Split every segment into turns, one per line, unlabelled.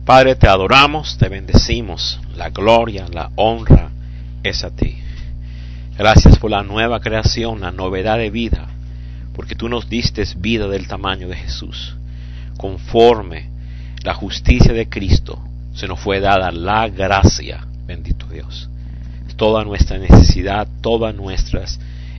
Padre, te adoramos, te bendecimos. La gloria, la honra es a ti. Gracias por la nueva creación, la novedad de vida, porque tú nos diste vida del tamaño de Jesús. Conforme la justicia de Cristo, se nos fue dada la gracia, bendito Dios. Toda nuestra necesidad, todas nuestras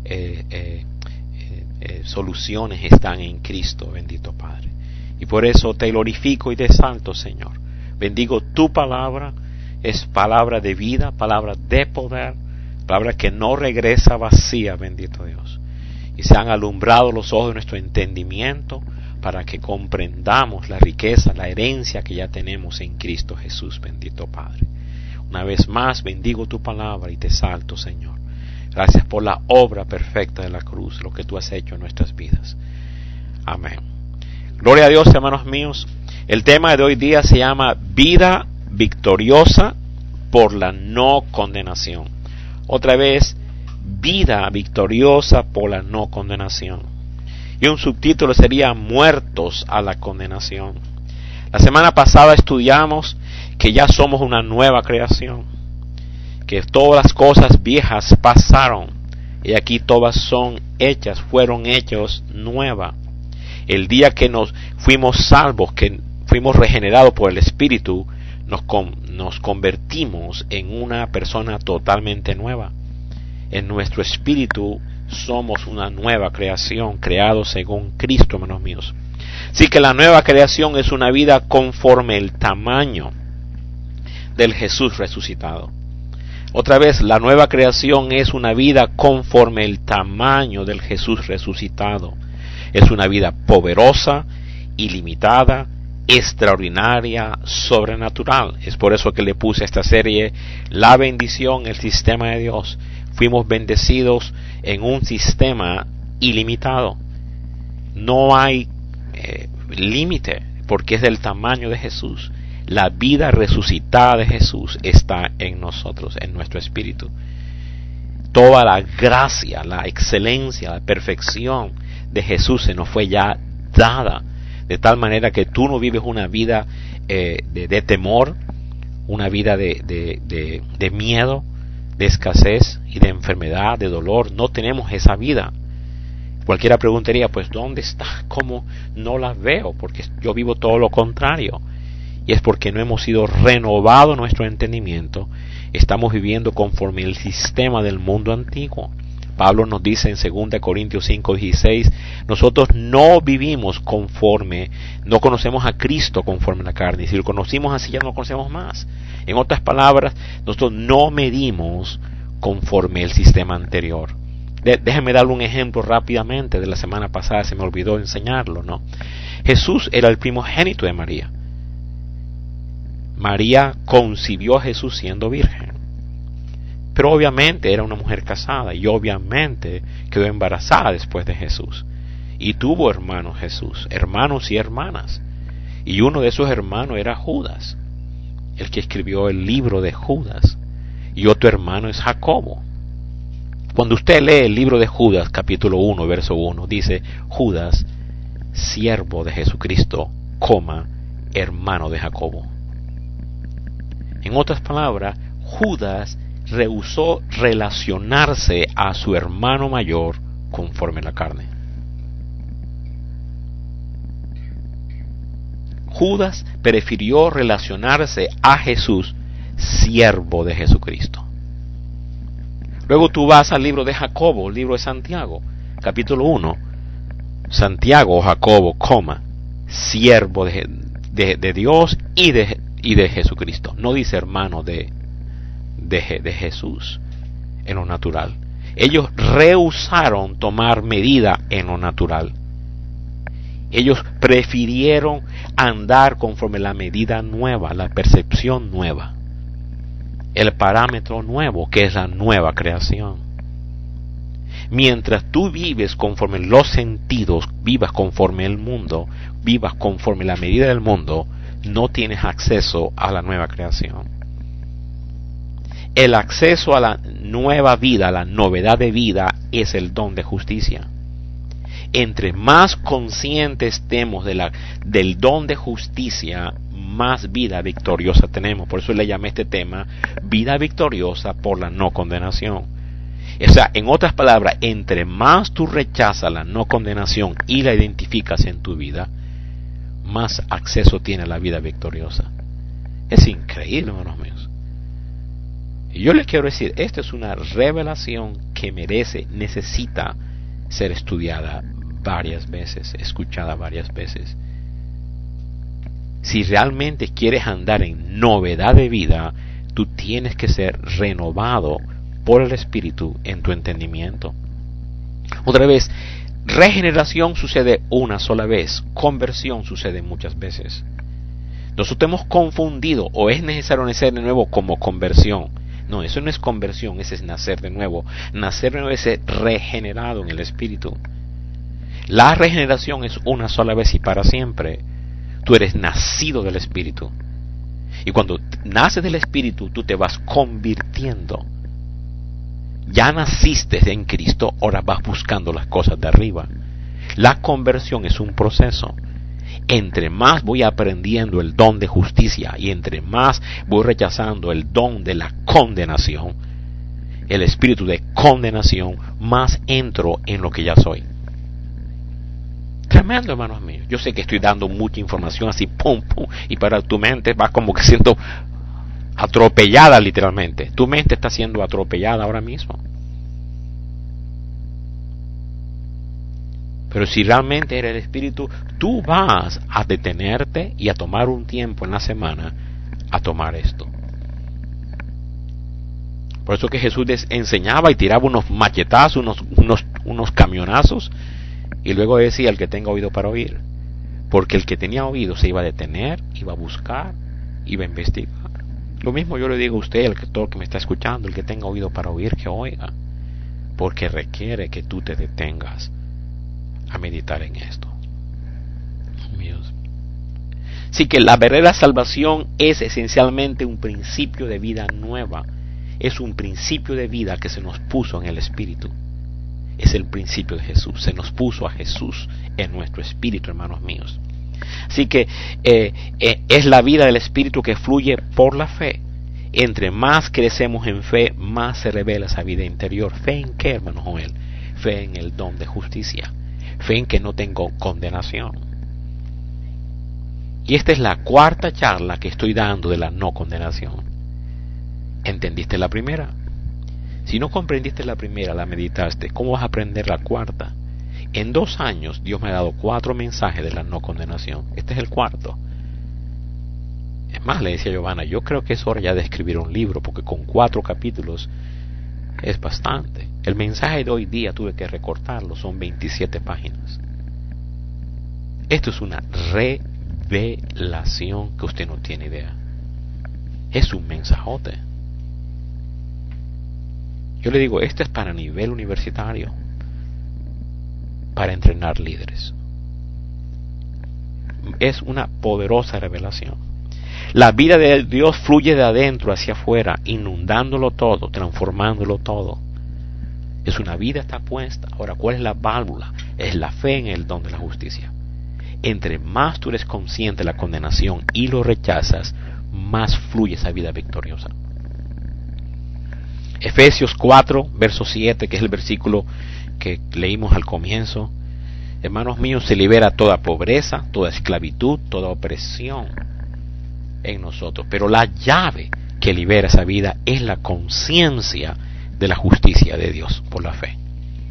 soluciones están en Cristo, bendito Padre. Y por eso te glorifico y te exalto, Señor. Bendigo tu palabra, es palabra de vida, palabra de poder, palabra que no regresa vacía, bendito Dios. Y se han alumbrado los ojos de nuestro entendimiento para que comprendamos la riqueza, la herencia que ya tenemos en Cristo Jesús, bendito Padre. Una vez más bendigo tu palabra y te exalto, Señor. Gracias por la obra perfecta de la cruz, lo que tú has hecho en nuestras vidas. Amén. Gloria a Dios, hermanos míos. El tema de hoy día se llama vida victoriosa por la no condenación. Otra vez, vida victoriosa por la no condenación. Y un subtítulo sería muertos a la condenación. La semana pasada estudiamos que ya somos una nueva creación, que todas las cosas viejas pasaron y aquí todas fueron hechas nuevas. El día que nos fuimos salvos, que fuimos regenerados por el Espíritu, nos convertimos en una persona totalmente nueva. En nuestro espíritu somos una nueva creación, creados según Cristo, hermanos míos. Así que la nueva creación es una vida conforme el tamaño del Jesús resucitado. Otra vez, la nueva creación es una vida conforme el tamaño del Jesús resucitado. Es una vida poderosa, ilimitada, extraordinaria, sobrenatural. Es por eso que le puse a esta serie la bendición, el sistema de Dios. Fuimos bendecidos en un sistema ilimitado. No hay límite, porque es del tamaño de Jesús. La vida resucitada de Jesús está en nosotros, en nuestro espíritu. Toda la gracia, la excelencia, la perfección de Jesús se nos fue ya dada, de tal manera que tú no vives una vida de temor, una vida de miedo, de escasez y de enfermedad, de dolor. No tenemos esa vida. Cualquiera preguntaría, pues ¿dónde está? ¿Cómo no la veo? Porque yo vivo todo lo contrario. Y es porque no hemos sido renovado nuestro entendimiento. Estamos viviendo conforme el sistema del mundo antiguo. Pablo nos dice en 2 Corintios 5:16, nosotros no vivimos conforme, no conocemos a Cristo conforme a la carne. Y si lo conocimos así, ya no lo conocemos más. En otras palabras, nosotros no medimos conforme el sistema anterior. Déjenme darle un ejemplo rápidamente de la semana pasada, se me olvidó enseñarlo, ¿no? Jesús era el primogénito de María. María concibió a Jesús siendo virgen. Pero obviamente era una mujer casada y obviamente quedó embarazada después de Jesús. Y tuvo hermanos Jesús, hermanos y hermanas. Y uno de esos hermanos era Judas, el que escribió el libro de Judas. Y otro hermano es Jacobo. Cuando usted lee el libro de Judas, capítulo 1, verso 1, dice, Judas, siervo de Jesucristo, hermano de Jacobo. En otras palabras, Judas rehusó relacionarse a su hermano mayor conforme a la carne. Judas prefirió relacionarse a Jesús, siervo de Jesucristo. Luego tú vas al libro de Jacobo, el libro de Santiago, capítulo 1. Santiago o Jacobo, siervo de Dios y de Jesucristo. No dice hermano de Jesús en lo natural. Ellos rehusaron tomar medida en lo natural. Ellos prefirieron andar conforme la medida nueva, la percepción nueva, el parámetro nuevo, que es la nueva creación. Mientras tú vives conforme los sentidos, vivas conforme el mundo, vivas conforme la medida del mundo, no tienes acceso a la nueva creación. El acceso a la nueva vida, a la novedad de vida, es el don de justicia. Entre más conscientes estemos del don de justicia, más vida victoriosa tenemos. Por eso le llamé este tema vida victoriosa por la no condenación. O sea, en otras palabras, entre más tú rechazas la no condenación y la identificas en tu vida, más acceso tiene a la vida victoriosa. Es increíble, hermanos míos. Y yo les quiero decir, esta es una revelación que necesita ser estudiada varias veces, escuchada varias veces. Si realmente quieres andar en novedad de vida, tú tienes que ser renovado por el Espíritu en tu entendimiento. Otra vez, regeneración sucede una sola vez, conversión sucede muchas veces. Nosotros hemos confundido, o es necesario nacer de nuevo como conversión. No, eso no es conversión, ese es nacer de nuevo. Nacer de nuevo es ser regenerado en el Espíritu. La regeneración es una sola vez y para siempre. Tú eres nacido del Espíritu. Y cuando naces del Espíritu, tú te vas convirtiendo. Ya naciste en Cristo, ahora vas buscando las cosas de arriba. La conversión es un proceso. Entre más voy aprendiendo el don de justicia y entre más voy rechazando el don de la condenación, el espíritu de condenación, más entro en lo que ya soy. Tremendo, hermanos míos. Yo sé que estoy dando mucha información así, pum, pum, y para tu mente va como que siendo atropellada literalmente. Tu mente está siendo atropellada ahora mismo. Pero si realmente eres el Espíritu, tú vas a detenerte y a tomar un tiempo en la semana a tomar esto. Por eso que Jesús les enseñaba y tiraba unos machetazos, unos camionazos, y luego decía el que tenga oído para oír. Porque el que tenía oído se iba a detener, iba a buscar, iba a investigar. Lo mismo yo le digo a usted, todo el que me está escuchando, el que tenga oído para oír, que oiga. Porque requiere que tú te detengas a meditar en esto. Dios. Así que la verdadera salvación es esencialmente un principio de vida nueva. Es un principio de vida que se nos puso en el Espíritu. Es el principio de Jesús. Se nos puso a Jesús en nuestro espíritu, hermanos míos. Así que es la vida del Espíritu que fluye por la fe. Entre más crecemos en fe, más se revela esa vida interior. ¿Fe en qué, hermano Joel? Fe en el don de justicia. Fe en que no tengo condenación. Y esta es la cuarta charla que estoy dando de la no condenación. ¿Entendiste la primera? Si no comprendiste la primera, la meditaste, ¿cómo vas a aprender la cuarta? En 2 años Dios me ha dado 4 mensajes de la no condenación. Este es el cuarto. Es más, le decía a Giovanna, yo creo que es hora ya de escribir un libro, porque con 4 capítulos es bastante. El mensaje de hoy día tuve que recortarlo, son 27 páginas. Esto es una revelación que usted no tiene idea. Es un mensajote. Yo le digo, esto es para nivel universitario, para entrenar líderes. Es una poderosa revelación. La vida de Dios fluye de adentro hacia afuera, inundándolo todo, transformándolo todo. Es una vida está puesta. Ahora, ¿cuál es la válvula? Es la fe en el don de la justicia. Entre más tú eres consciente de la condenación y lo rechazas, más fluye esa vida victoriosa. Efesios 4, verso 7, que es el versículo que leímos al comienzo. Hermanos míos, se libera toda pobreza, toda esclavitud, toda opresión en nosotros. Pero la llave que libera esa vida es la conciencia de la justicia de Dios por la fe.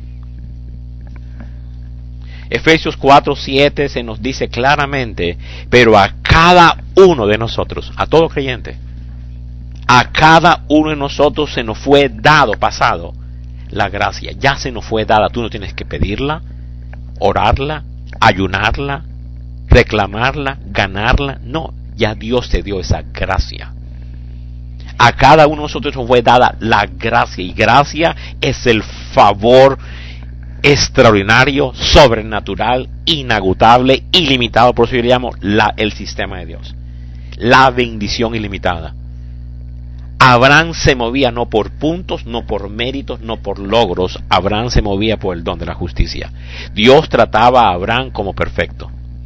Efesios 4, 7 se nos dice claramente, pero a cada uno de nosotros, a todo creyente, a cada uno de nosotros se nos fue dado, pasado, la gracia. Ya se nos fue dada, tú no tienes que pedirla, orarla, ayunarla, reclamarla, ganarla. No, ya Dios te dio esa gracia. A cada uno de nosotros nos fue dada la gracia. Y gracia es el favor extraordinario, sobrenatural, inagotable, ilimitado. Por eso yo le llamo el sistema de Dios. La bendición ilimitada. Abraham se movía no por puntos, no por méritos, no por logros. Abraham se movía por el don de la justicia. Dios trataba a Abraham como perfecto.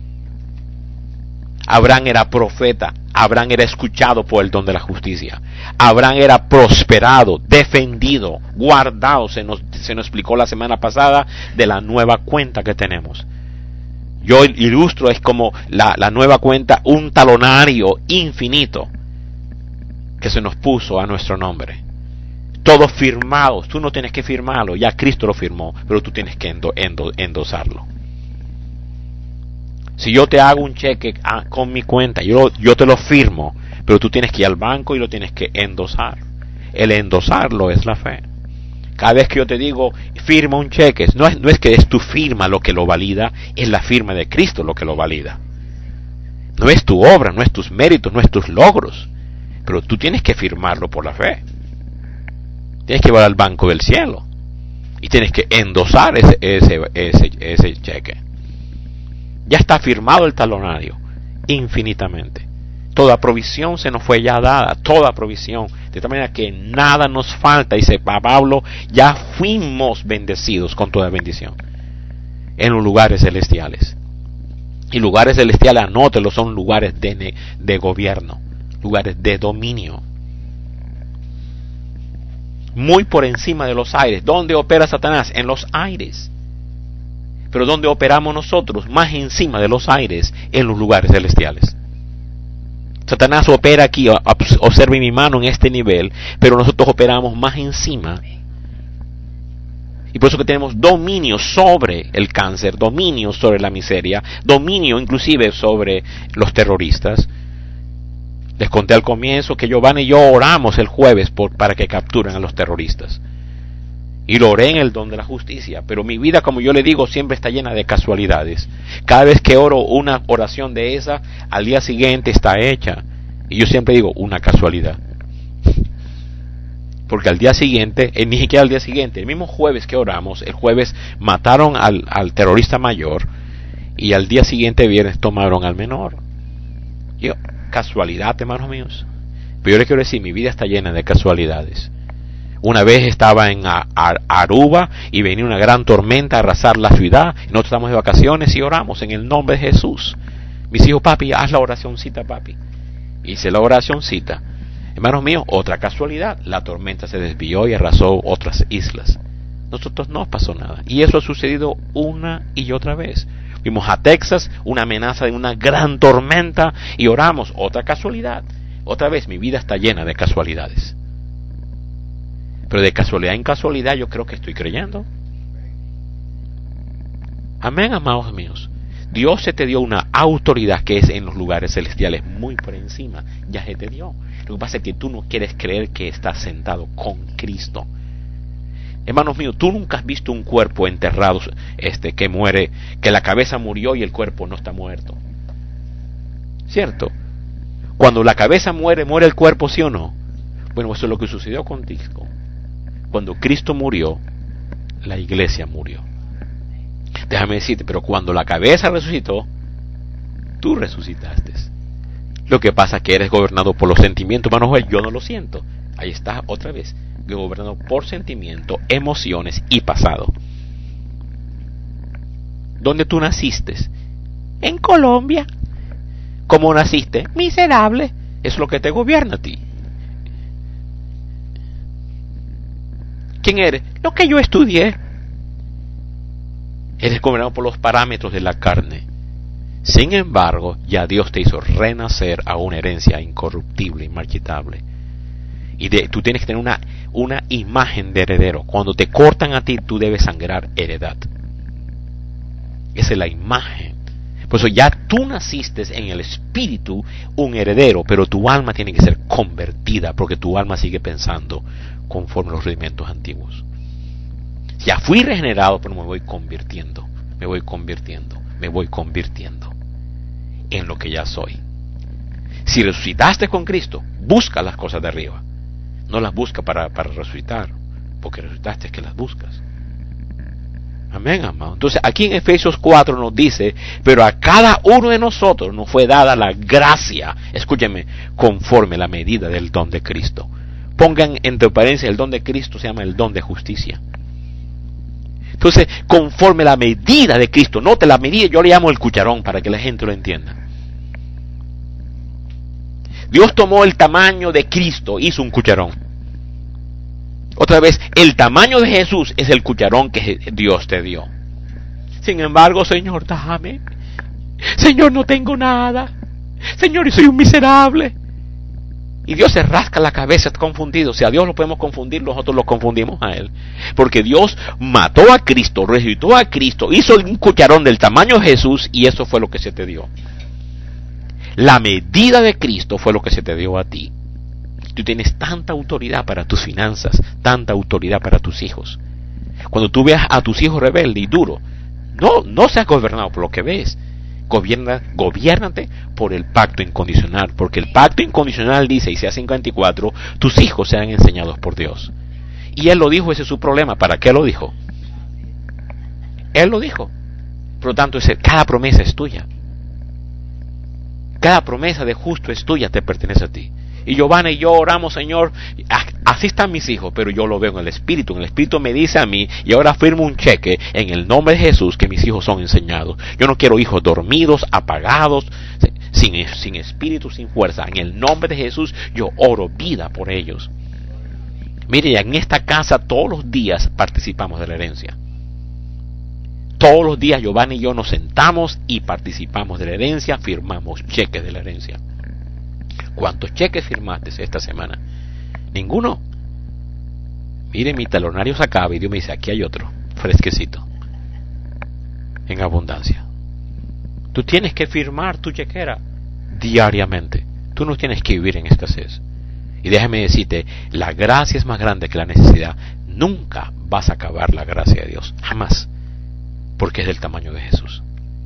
Abraham era profeta. Abraham era escuchado por el don de la justicia. Abraham era prosperado, defendido, guardado. Se nos explicó la semana pasada de la nueva cuenta que tenemos. Yo ilustro, es como la nueva cuenta, un talonario infinito que se nos puso a nuestro nombre. Todos firmados. Tú no tienes que firmarlo, ya Cristo lo firmó, pero tú tienes que endosarlo. Si yo te hago un cheque con mi cuenta, yo te lo firmo, pero tú tienes que ir al banco y lo tienes que endosar. El endosarlo es la fe. Cada vez que yo te digo, firma un cheque, no es que es tu firma lo que lo valida, es la firma de Cristo lo que lo valida. No es tu obra, no es tus méritos, no es tus logros, pero tú tienes que firmarlo por la fe. Tienes que ir al banco del cielo y tienes que endosar ese cheque. Ya está firmado el talonario infinitamente. Toda provisión se nos fue ya dada, toda provisión, de tal manera que nada nos falta. Dice Pablo, ya fuimos bendecidos con toda bendición en los lugares celestiales. Y lugares celestiales, anótelo, son lugares de gobierno, lugares de dominio. Muy por encima de los aires. ¿Dónde opera Satanás? En los aires. Pero ¿dónde operamos nosotros? Más encima de los aires, en los lugares celestiales. Satanás opera aquí, observe mi mano en este nivel, pero nosotros operamos más encima. Y por eso que tenemos dominio sobre el cáncer, dominio sobre la miseria, dominio inclusive sobre los terroristas. Les conté al comienzo que Giovanni y yo oramos el jueves para que capturen a los terroristas. Y lo oré en el don de la justicia, pero mi vida, como yo le digo, siempre está llena de casualidades. Cada vez que oro una oración de esa, al día siguiente está hecha. Y yo siempre digo, una casualidad. Porque al día siguiente, ni siquiera al día siguiente, el mismo jueves que oramos, el jueves mataron al terrorista mayor, y al día siguiente, viernes, tomaron al menor. Casualidad, hermanos míos. Pero yo les quiero decir, mi vida está llena de casualidades. Una vez estaba en Aruba y venía una gran tormenta a arrasar la ciudad. Nosotros estamos de vacaciones y oramos en el nombre de Jesús. Mis hijos, papi, haz la oracióncita, papi. Hice la oracióncita. Hermanos míos, otra casualidad. La tormenta se desvió y arrasó otras islas. Nosotros no pasó nada. Y eso ha sucedido una y otra vez. Fuimos a Texas, una amenaza de una gran tormenta y oramos. Otra casualidad. Otra vez, mi vida está llena de casualidades. Pero de casualidad en casualidad yo creo que estoy creyendo. Amén, amados míos. Dios se te dio una autoridad que es en los lugares celestiales muy por encima. Ya se te dio. Lo que pasa es que tú no quieres creer que estás sentado con Cristo. Hermanos míos, tú nunca has visto un cuerpo enterrado que muere, que la cabeza murió y el cuerpo no está muerto. ¿Cierto? Cuando la cabeza muere, ¿muere el cuerpo, sí o no? Bueno, eso es lo que sucedió contigo. Cuando Cristo murió, la iglesia murió. Déjame decirte, pero cuando la cabeza resucitó, tú resucitaste. Lo que pasa es que eres gobernado por los sentimientos, hermano. Yo no lo siento. Ahí está otra vez, gobernado por sentimientos, emociones y pasado. ¿Dónde tú naciste? En Colombia. ¿Cómo naciste? Miserable. Es lo que te gobierna a ti. ¿Quién eres? Lo que yo estudié. Eres gobernado por los parámetros de la carne. Sin embargo, ya Dios te hizo renacer a una herencia incorruptible, inmarchitable. Y tú tienes que tener una imagen de heredero. Cuando te cortan a ti, tú debes sangrar heredad. Esa es la imagen. Por eso ya tú naciste en el espíritu un heredero, pero tu alma tiene que ser convertida, porque tu alma sigue pensando conforme a los rudimentos antiguos. Ya fui regenerado, pero me voy convirtiendo en lo que ya soy. Si resucitaste con Cristo, busca las cosas de arriba. No las busca para resucitar, porque resucitaste es que las buscas. Amén, amado. Entonces aquí en Efesios 4 nos dice, pero a cada uno de nosotros nos fue dada la gracia, escúcheme, conforme la medida del don de Cristo. pongan entre paréntesis el don de Cristo, se llama el don de justicia. Entonces, conforme la medida de Cristo, note la medida, yo le llamo el cucharón para que la gente lo entienda. Dios tomó el tamaño de Cristo, hizo un cucharón. Otra vez, el tamaño de Jesús es el cucharón que Dios te dio. Sin embargo, Señor, dame. Señor, no tengo nada. Señor, soy un miserable. Y Dios se rasca la cabeza confundido. Si a Dios lo podemos confundir, nosotros lo confundimos a Él. Porque Dios mató a Cristo, resucitó a Cristo, hizo un cucharón del tamaño de Jesús y eso fue lo que se te dio. La medida de Cristo fue lo que se te dio a ti. Tú tienes tanta autoridad para tus finanzas, tanta autoridad para tus hijos. Cuando tú veas a tus hijos rebeldes y duros, no seas gobernado por lo que ves. Gobiérnate por el pacto incondicional, porque el pacto incondicional dice, Isaías 54, tus hijos serán enseñados por Dios. Y Él lo dijo, ese es su problema. ¿Para qué lo dijo? Él lo dijo. Por lo tanto, cada promesa es tuya. Cada promesa de justo es tuya, te pertenece a ti. Y Giovanna y yo oramos, Señor, así están mis hijos, pero yo lo veo en el Espíritu me dice a mí, y ahora firmo un cheque en el nombre de Jesús que mis hijos son enseñados. Yo no quiero hijos dormidos, apagados, sin espíritu, sin fuerza. En el nombre de Jesús yo oro vida por ellos. Mire, en esta casa todos los días participamos de la herencia. Todos los días Giovanna y yo nos sentamos y participamos de la herencia, firmamos cheques de la herencia. ¿Cuántos cheques firmaste esta semana? Ninguno. Mire, mi talonario se acaba y Dios me dice, aquí hay otro, fresquecito, en abundancia. Tú tienes que firmar tu chequera diariamente. Tú no tienes que vivir en escasez. Y déjame decirte, la gracia es más grande que la necesidad. Nunca vas a acabar la gracia de Dios, jamás, porque es del tamaño de Jesús.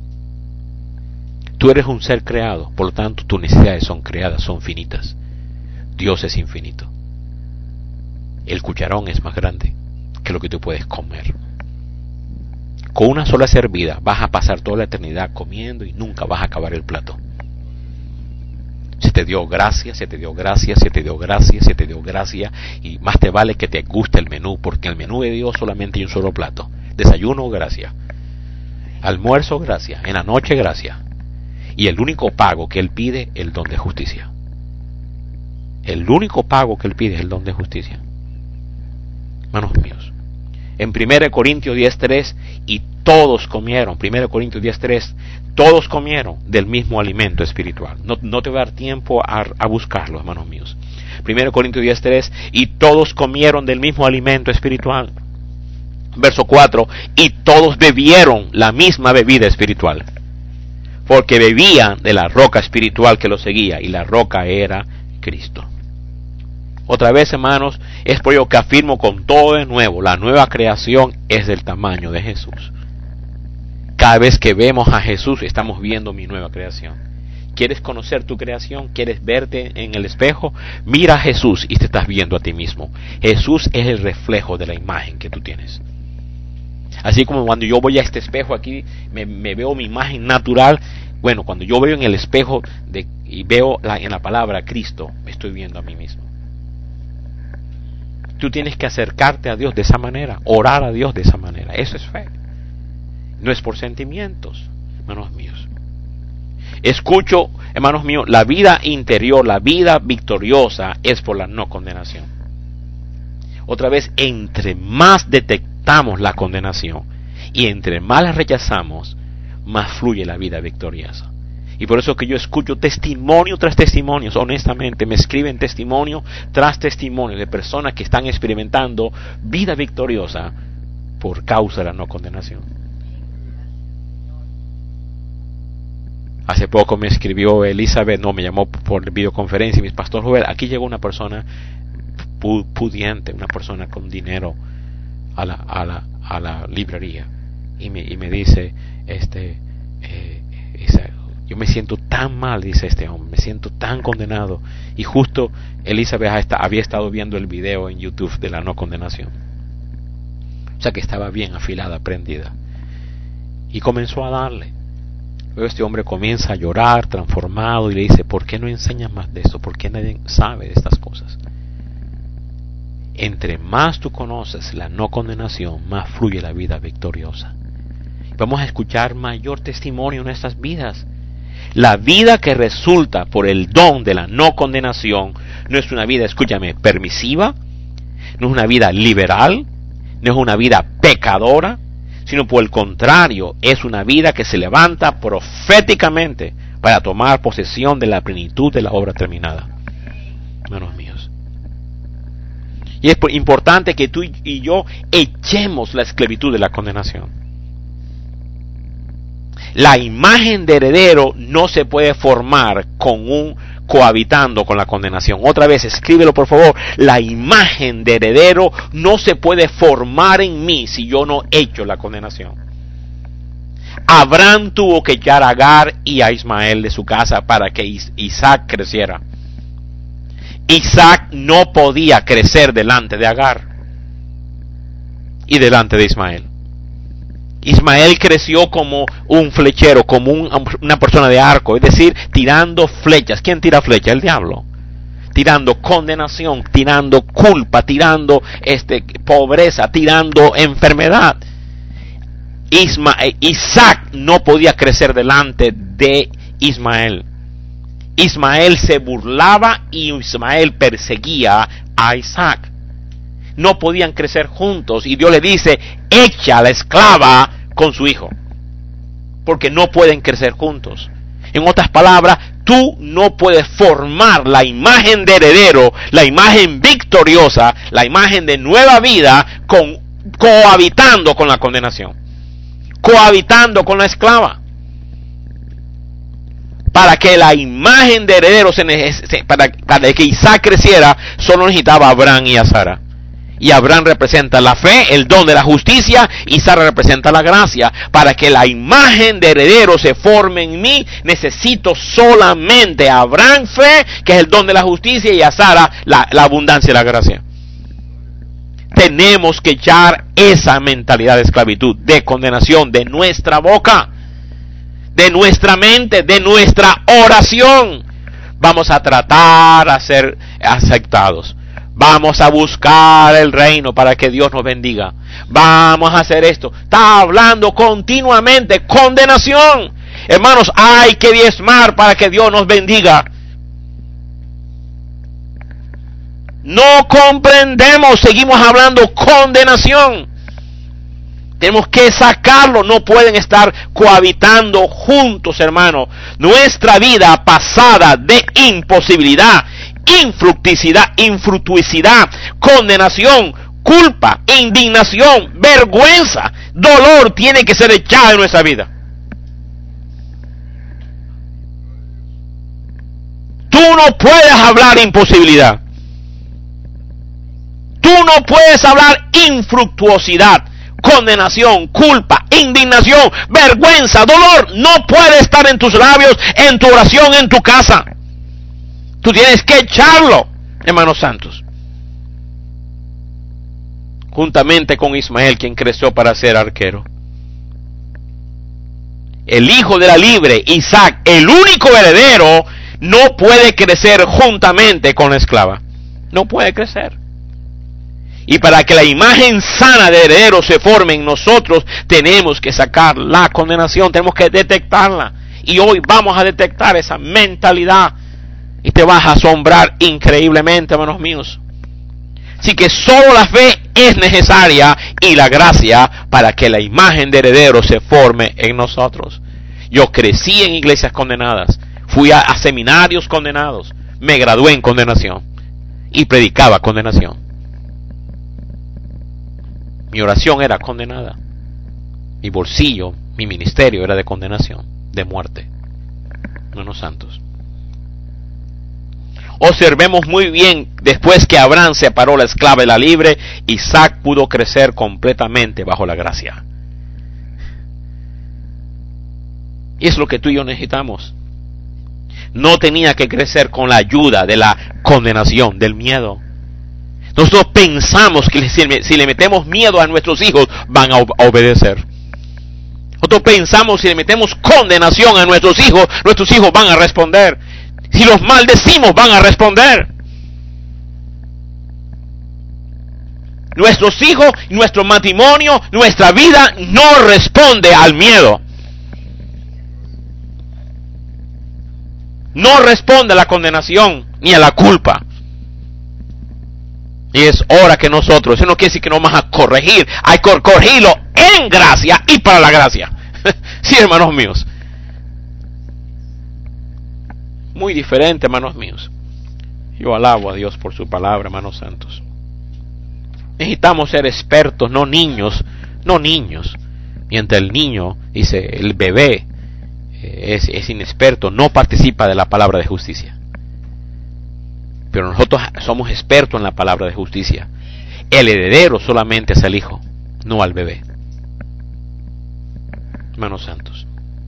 Tú eres un ser creado, por lo tanto tus necesidades son creadas, son finitas. Dios es infinito. El cucharón es más grande que lo que tú puedes comer. Con una sola servida vas a pasar toda la eternidad comiendo y nunca vas a acabar el plato. Se te dio gracia, se te dio gracia, se te dio gracia, se te dio gracia, y más te vale que te guste el menú, porque el menú de Dios solamente hay un solo plato. Desayuno, gracia. Almuerzo, gracia. En la noche, gracia. Y el único pago que Él pide es el don de justicia. El único pago que Él pide es el don de justicia. Hermanos míos, en 1 Corintios 10:3, y todos comieron, 1 Corintios 10:3, todos comieron del mismo alimento espiritual. No te voy a dar tiempo a buscarlo, hermanos míos. 1 Corintios 10:3, y todos comieron del mismo alimento espiritual. Verso 4, y todos bebieron la misma bebida espiritual, porque bebían de la roca espiritual que los seguía, y la roca era Cristo. Otra vez, hermanos, es por ello que afirmo con todo de nuevo, la nueva creación es del tamaño de Jesús. Cada vez que vemos a Jesús, estamos viendo mi nueva creación. ¿Quieres conocer tu creación? ¿Quieres verte en el espejo? Mira a Jesús y te estás viendo a ti mismo. Jesús es el reflejo de la imagen que tú tienes. Así como cuando yo voy a este espejo aquí, me veo mi imagen natural. Bueno, cuando yo veo en el espejo y veo en la palabra Cristo, me estoy viendo a mí mismo. Tú tienes que acercarte a Dios de esa manera, orar a Dios de esa manera. Eso es fe. No es por sentimientos, hermanos míos. Escucho, hermanos míos, la vida interior, la vida victoriosa es por la no condenación. Otra vez, entre más detectamos la condenación y entre más la rechazamos, más fluye la vida victoriosa. Y por eso que yo escucho testimonio tras testimonio, honestamente, me escriben testimonio tras testimonio de personas que están experimentando vida victoriosa por causa de la no condenación. Hace poco me escribió Elizabeth, me llamó por videoconferencia, y mi pastor Joel, aquí llegó una persona pudiente, una persona con dinero a la librería, y me dice, yo me siento tan mal, dice este hombre, me siento tan condenado. Y justo Elizabeth había estado viendo el video en YouTube de la no condenación, o sea que estaba bien afilada, prendida, y comenzó a darle. Luego este hombre comienza a llorar, transformado, y le dice, ¿por qué no enseñas más de eso? ¿Por qué nadie sabe de estas cosas? Entre más tú conoces la no condenación, más fluye la vida victoriosa. Vamos a escuchar mayor testimonio en nuestras vidas. La vida que resulta por el don de la no condenación no es una vida, escúchame, permisiva, no es una vida liberal, no es una vida pecadora, sino por el contrario, es una vida que se levanta proféticamente para tomar posesión de la plenitud de la obra terminada. Hermanos míos. Y es importante que tú y yo echemos la esclavitud de la condenación. La imagen de heredero no se puede formar cohabitando con la condenación. Otra vez, escríbelo por favor. La imagen de heredero no se puede formar en mí si yo no echo la condenación. Abraham tuvo que echar a Agar y a Ismael de su casa para que Isaac creciera. Isaac no podía crecer delante de Agar y delante de Ismael. Ismael creció como un flechero, como una persona de arco, es decir, tirando flechas. ¿Quién tira flechas? El diablo. Tirando condenación, tirando culpa, tirando pobreza, tirando enfermedad. Isaac no podía crecer delante de Ismael. Ismael se burlaba y Ismael perseguía a Isaac. No podían crecer juntos y Dios le dice, echa a la esclava con su hijo, porque no pueden crecer juntos. En otras palabras, tú no puedes formar la imagen de heredero, la imagen victoriosa, la imagen de nueva vida cohabitando con la condenación, cohabitando con la esclava. Para que la imagen de heredero para que Isaac creciera, solo necesitaba a Abraham y a Sara. Y Abraham representa la fe, el don de la justicia, y Sara representa la gracia. Para que la imagen de heredero se forme en mí, necesito solamente a Abraham fe, que es el don de la justicia, y a Sara la abundancia de la gracia. Tenemos que echar esa mentalidad de esclavitud, de condenación de nuestra boca, de nuestra mente, de nuestra oración. Vamos a tratar a ser aceptados. Vamos a buscar el reino para que Dios nos bendiga. Vamos a hacer esto. Está hablando continuamente condenación. Hermanos, hay que diezmar para que Dios nos bendiga. No comprendemos, seguimos hablando condenación. Tenemos que sacarlo, no pueden estar cohabitando juntos, hermano. Nuestra vida pasada de imposibilidad, infructuosidad, condenación, culpa, indignación, vergüenza, dolor tiene que ser echado en nuestra vida. Tú no puedes hablar imposibilidad. Tú no puedes hablar infructuosidad, condenación, culpa, indignación, vergüenza, dolor. No puede estar en tus labios, en tu oración, en tu casa. Tú tienes que echarlo, hermanos santos. Juntamente con Ismael, quien creció para ser arquero. El hijo de la libre, Isaac, el único heredero, no puede crecer juntamente con la esclava. No puede crecer. Y para que la imagen sana de heredero se forme en nosotros, tenemos que sacar la condenación, tenemos que detectarla. Y hoy vamos a detectar esa mentalidad. Y te vas a asombrar increíblemente, hermanos míos. Así que solo la fe es necesaria y la gracia para que la imagen de heredero se forme en nosotros. Yo crecí en iglesias condenadas, fui a seminarios condenados, me gradué en condenación y predicaba condenación. Mi oración era condenada. Mi bolsillo, mi ministerio era de condenación, de muerte. Hermanos santos. Observemos muy bien, después que Abraham separó la esclava y la libre, Isaac pudo crecer completamente bajo la gracia. Y es lo que tú y yo necesitamos. No tenía que crecer con la ayuda de la condenación, del miedo. Nosotros pensamos que si le metemos miedo a nuestros hijos, van a obedecer. Nosotros pensamos que si le metemos condenación a nuestros hijos van a responder. Si los maldecimos, van a responder. Nuestros hijos, nuestro matrimonio, nuestra vida no responde al miedo. No responde a la condenación ni a la culpa. Y es hora que nosotros, eso no quiere decir que no vamos a corregir, hay que corregirlo en gracia y para la gracia. Sí, hermanos míos. Muy diferente, hermanos míos. Yo alabo a Dios por su palabra, hermanos santos. Necesitamos ser expertos, no niños. Mientras el niño, dice, el bebé es inexperto, no participa de la palabra de justicia. Pero nosotros somos expertos en la palabra de justicia. El heredero solamente es el hijo, no al bebé. Hermanos santos.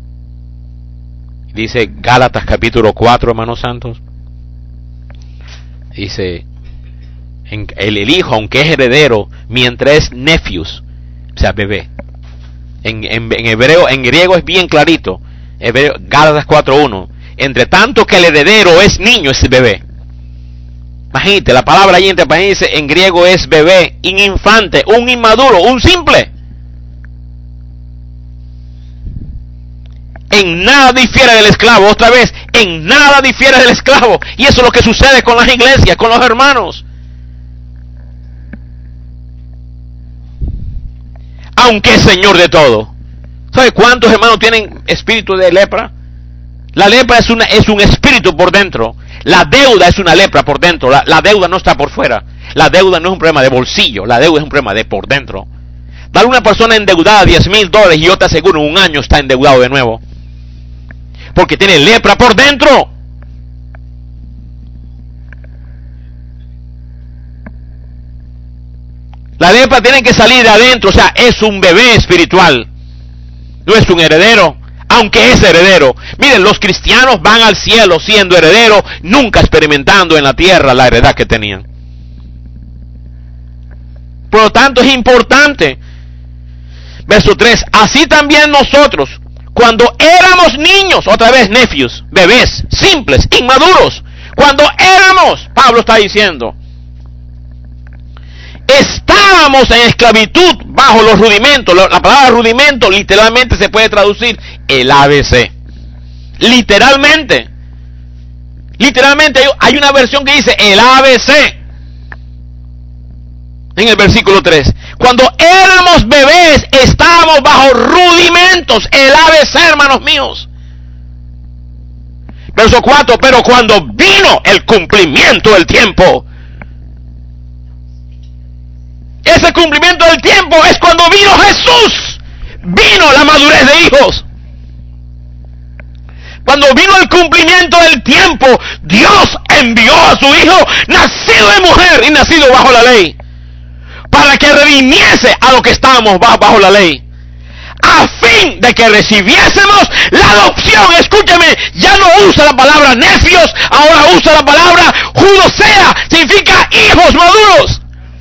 Dice Gálatas capítulo 4, hermanos santos. Dice, el hijo, aunque es heredero, mientras es nephews, o sea, bebé. En hebreo, en griego es bien clarito. Gálatas 4:1. Entre tanto que el heredero es niño, es bebé. Imagínate, la palabra ahí entre países en griego es bebé, un infante, un inmaduro, un simple. En nada difiere del esclavo, otra vez, en nada difiere del esclavo. Y eso es lo que sucede con las iglesias, con los hermanos. Aunque es Señor de todo. ¿Sabe cuántos hermanos tienen espíritu de lepra? La lepra es un espíritu por dentro. La deuda es una lepra por dentro. La deuda no está por fuera. La deuda no es un problema de bolsillo. La deuda es un problema de por dentro. Dale a una persona endeudada $10,000 y yo te aseguro en un año está endeudado de nuevo. Porque tiene lepra por dentro. La lepra tiene que salir de adentro. O sea, es un bebé espiritual. No es un heredero. Aunque es heredero. Miren, los cristianos van al cielo siendo herederos, nunca experimentando en la tierra la heredad que tenían. Por lo tanto es importante. Verso 3. Así también nosotros, cuando éramos niños, otra vez nephews, bebés, simples, inmaduros. Cuando éramos, Pablo está diciendo, estábamos en esclavitud bajo los rudimentos. La palabra rudimento literalmente se puede traducir el ABC. Literalmente hay una versión que dice el ABC en el versículo 3. Cuando éramos bebés estábamos bajo rudimentos, el ABC, hermanos míos. Verso 4. Pero cuando vino el cumplimiento del tiempo, ese cumplimiento del tiempo es cuando vino Jesús. Vino la madurez de hijos. Cuando vino el cumplimiento del tiempo, Dios envió a su Hijo, nacido de mujer y nacido bajo la ley, para que redimiese a los que estábamos bajo la ley, a fin de que recibiésemos la adopción. Escúchame, ya no usa la palabra necios, ahora usa la palabra judosea, significa hijos maduros.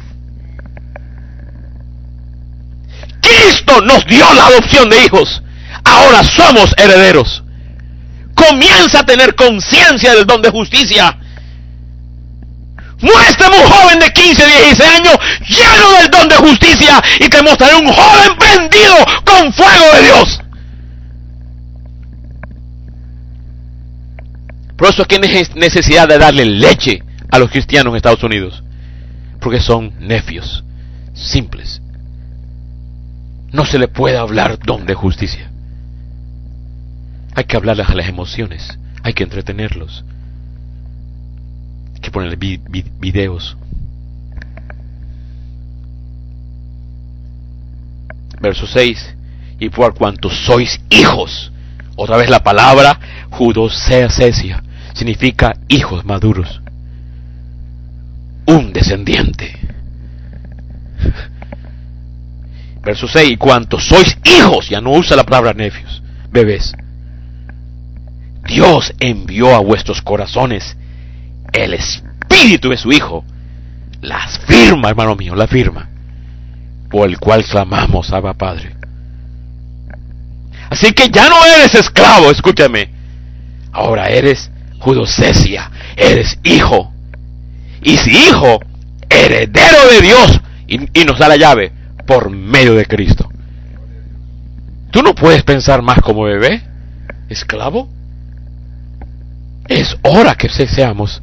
Cristo nos dio la adopción de hijos. Ahora somos herederos. Comienza a tener conciencia del don de justicia. Muéstrame un joven de 15, 16 años lleno del don de justicia y te mostraré un joven prendido con fuego de Dios. Por eso es que hay necesidad de darle leche a los cristianos en Estados Unidos, porque son necios, simples. No se le puede hablar don de justicia. Hay que hablarles a las emociones, hay que entretenerlos, hay que ponerle videos. Verso 6. Y por cuanto sois hijos, otra vez la palabra judoseacesia significa hijos maduros, un descendiente. Verso 6. Y cuanto sois hijos, ya no usa la palabra nephews, bebés, Dios envió a vuestros corazones el espíritu de su Hijo, la firma, hermano mío, la firma, por el cual clamamos, Abba Padre. Así que ya no eres esclavo, escúchame, ahora eres judosesia, eres hijo, y si hijo, heredero de Dios y nos da la llave por medio de Cristo. Tú no puedes pensar más como bebé, esclavo. Es hora que seamos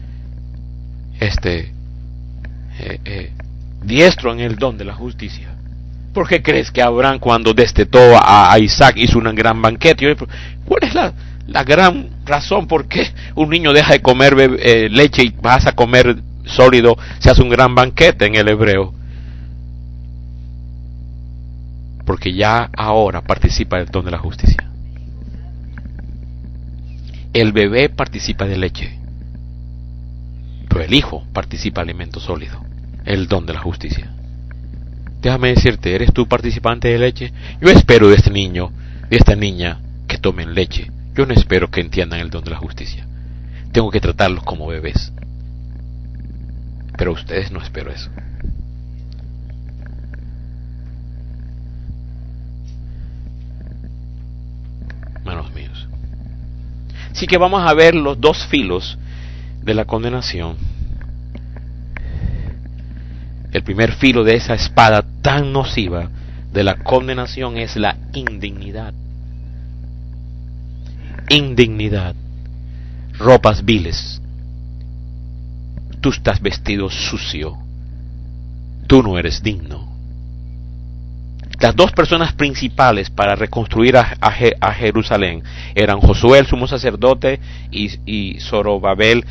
diestro en el don de la justicia. ¿Por qué crees que Abraham, cuando destetó a Isaac, hizo un gran banquete? ¿Cuál es la gran razón por qué un niño deja de comer leche y vas a comer sólido? Se hace un gran banquete en el hebreo. Porque ya ahora participa del don de la justicia. El bebé participa de leche, pero el hijo participa de alimento sólido, el don de la justicia. Déjame decirte, ¿eres tú participante de leche? Yo espero de este niño, de esta niña, que tomen leche. Yo no espero que entiendan el don de la justicia. Tengo que tratarlos como bebés. Pero ustedes no espero eso. Hermanos míos. Así que vamos a ver los dos filos de la condenación. El primer filo de esa espada tan nociva de la condenación es la indignidad. Indignidad. Ropas viles. Tú estás vestido sucio. Tú no eres digno. Las dos personas principales para reconstruir a Jerusalén eran Josué, el sumo sacerdote, y Zorobabel,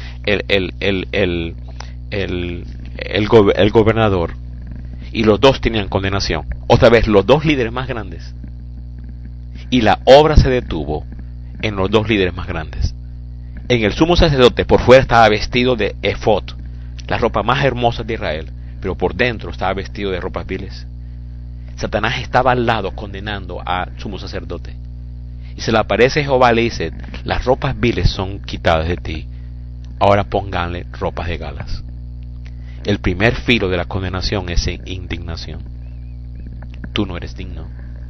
el gobernador. Y los dos tenían condenación. Otra vez, los dos líderes más grandes. Y la obra se detuvo en los dos líderes más grandes. En el sumo sacerdote, por fuera estaba vestido de efod, la ropa más hermosa de Israel, pero por dentro estaba vestido de ropas viles. Satanás estaba al lado condenando al sumo sacerdote. Y se le aparece Jehová y le dice: las ropas viles son quitadas de ti, ahora pónganle ropas de galas. El primer filo de la condenación es indignación. Tú no eres digno.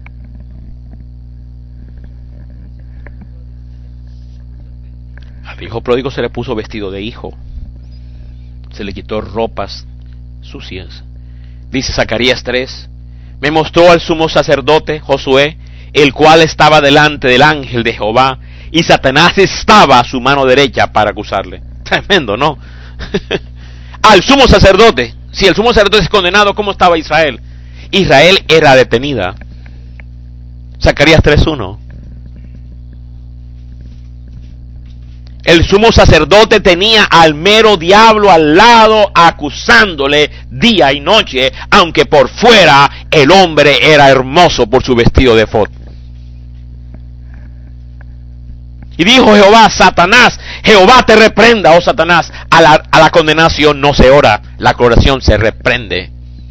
Al hijo pródigo se le puso vestido de hijo. Se le quitó ropas sucias. Dice Zacarías 3: me mostró al sumo sacerdote Josué, el cual estaba delante del ángel de Jehová, y Satanás estaba a su mano derecha para acusarle. Tremendo, ¿no? Al sumo sacerdote. Si el sumo sacerdote es condenado, ¿cómo estaba Israel? Israel era detenida. Zacarías 3:1. El sumo sacerdote tenía al mero diablo al lado acusándole día y noche, aunque por fuera el hombre era hermoso por su vestido de efod. Y dijo Jehová: Satanás, Jehová te reprenda, oh Satanás. A la condenación no se ora, la oración se reprende.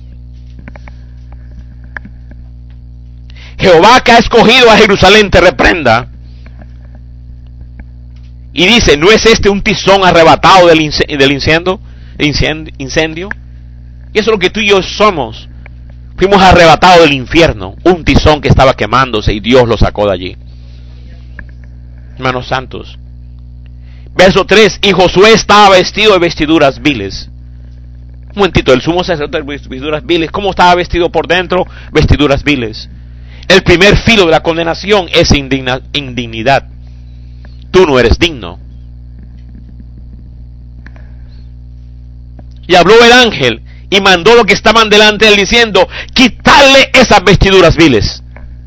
Jehová, que ha escogido a Jerusalén, te reprenda. Y dice: ¿no es este un tizón arrebatado del incendio? Y eso es lo que tú y yo somos. Fuimos arrebatados del infierno, un tizón que estaba quemándose y Dios lo sacó de allí. Hermanos santos. Verso 3: y Josué estaba vestido de vestiduras viles. Un momentito, el sumo sacerdote de vestiduras viles. ¿Cómo estaba vestido por dentro? Vestiduras viles. El primer filo de la condenación es indignidad. Tú no eres digno. Y habló el ángel y mandó los que estaban delante de él diciendo: quitarle esas vestiduras viles.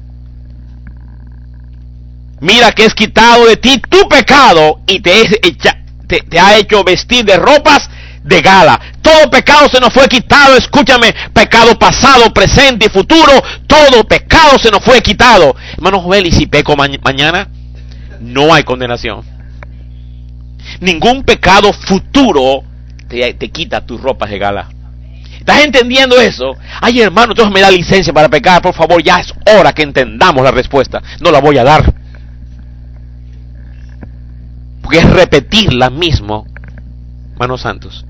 Mira que es quitado de ti tu pecado y te ha hecho vestir de ropas de gala. Todo pecado se nos fue quitado. Escúchame, pecado pasado, presente y futuro, todo pecado se nos fue quitado. Hermano Joel, ¿y si peco mañana? No hay condenación. Ningún pecado futuro te quita tus ropas de gala. ¿Estás entendiendo eso? Ay, hermano, entonces me da licencia para pecar. Por favor, ya es hora que entendamos la respuesta. No la voy a dar, porque es repetir la misma, hermanos santos.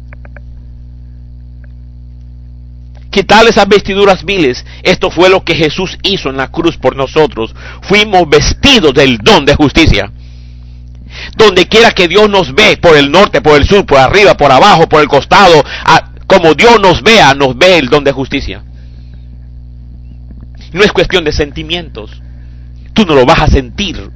Quitarle esas vestiduras viles. Esto fue lo que Jesús hizo en la cruz por nosotros. Fuimos vestidos del don de justicia. Donde quiera que Dios nos ve, por el norte, por el sur, por arriba, por abajo, por el costado, Como Dios nos ve el don de justicia. No es cuestión de sentimientos. Tú no lo vas a sentir.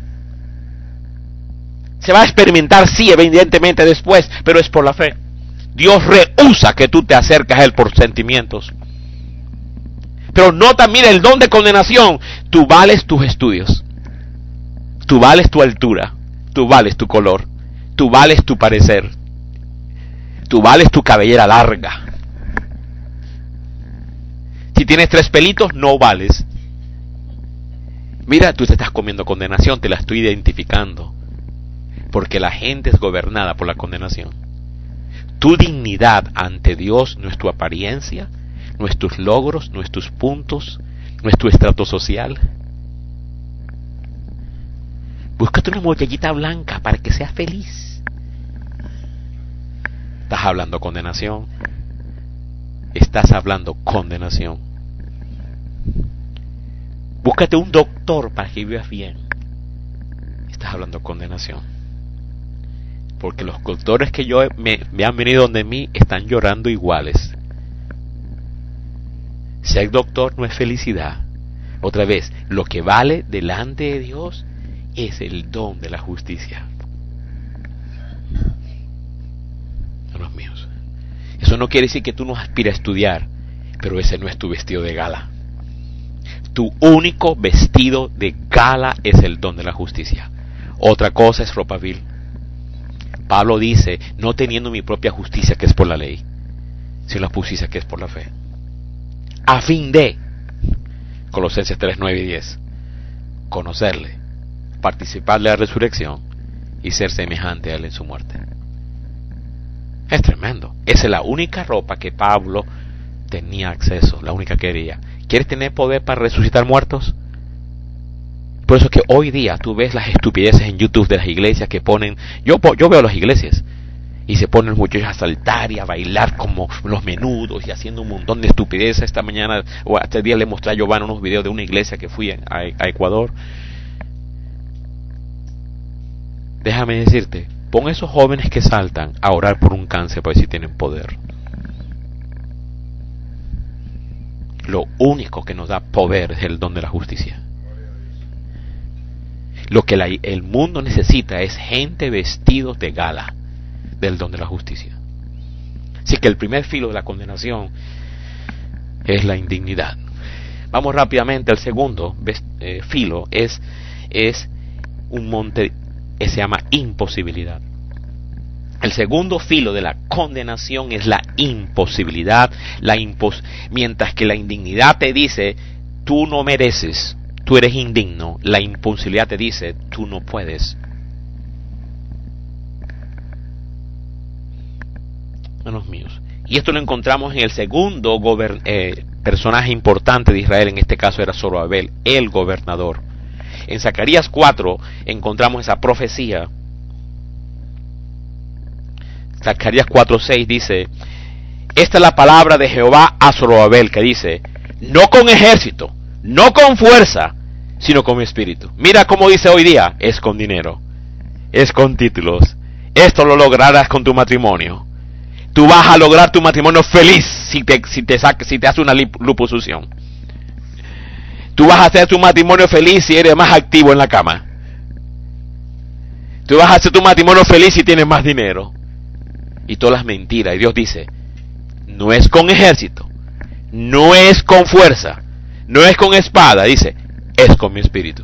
Se va a experimentar, sí, evidentemente después, pero es por la fe. Dios rehúsa que tú te acerques a Él por sentimientos. Pero nota, mira, el don de condenación. Tú vales tus estudios. Tú vales tu altura. Tú vales tu color. Tú vales tu parecer. Tú vales tu cabellera larga. Si tienes 3 pelitos, no vales. Mira, tú te estás comiendo condenación, te la estoy identificando. Porque la gente es gobernada por la condenación. Tu dignidad ante Dios no es tu apariencia, no es tus logros, no es tus puntos, no es tu estrato social. Búscate una muchachita blanca para que seas feliz. Estás hablando condenación. Estás hablando condenación. Búscate un doctor para que vivas bien. Estás hablando condenación. Porque los doctores que me han venido donde mí están llorando iguales. Ser doctor no es felicidad. Otra vez, lo que vale delante de Dios es el don de la justicia. Hermanos míos, eso no quiere decir que tú no aspires a estudiar, pero ese no es tu vestido de gala. Tu único vestido de gala es el don de la justicia. Otra cosa es ropa vil. Pablo dice, no teniendo mi propia justicia que es por la ley, sino la justicia que es por la fe. A fin de, Colosenses 3, 9 y 10, conocerle, participarle a la resurrección y ser semejante a él en su muerte. Es tremendo. Esa es la única ropa que Pablo tenía acceso, la única que quería. ¿Quieres tener poder para resucitar muertos? Por eso es que hoy día tú ves las estupideces en YouTube de las iglesias que ponen, yo veo las iglesias y se ponen los muchachos a saltar y a bailar como los menudos y haciendo un montón de estupideces. Esta mañana o este día le mostré a Giovanna unos videos de una iglesia que fui a Ecuador. Déjame decirte, pon a esos jóvenes que saltan a orar por un cáncer para ver si tienen poder. Lo único que nos da poder es el don de la justicia. Lo que el mundo necesita es gente vestidos de gala del don de la justicia. Así que el primer filo de la condenación es la indignidad. Vamos rápidamente al segundo filo, es un monte que se llama imposibilidad. El segundo filo de la condenación es la imposibilidad. Mientras que la indignidad te dice, tú no mereces, tú eres indigno, la imposibilidad te dice, tú no puedes. Hermanos míos, y esto lo encontramos en el segundo personaje importante de Israel, en este caso era Zorobabel, el gobernador. En Zacarías 4 encontramos esa profecía. Zacarías 4:6 dice, esta es la palabra de Jehová a Zorobabel, que dice, no con ejército, no con fuerza, sino con mi espíritu. Mira cómo dice hoy día, es con dinero, es con títulos. Esto lo lograrás con tu matrimonio. Tú vas a lograr tu matrimonio feliz si te hace una liposucción. Tú vas a hacer tu matrimonio feliz si eres más activo en la cama. Tú vas a hacer tu matrimonio feliz si tienes más dinero. Y todas las mentiras. Y Dios dice, no es con ejército, no es con fuerza, no es con espada, dice, es con mi espíritu.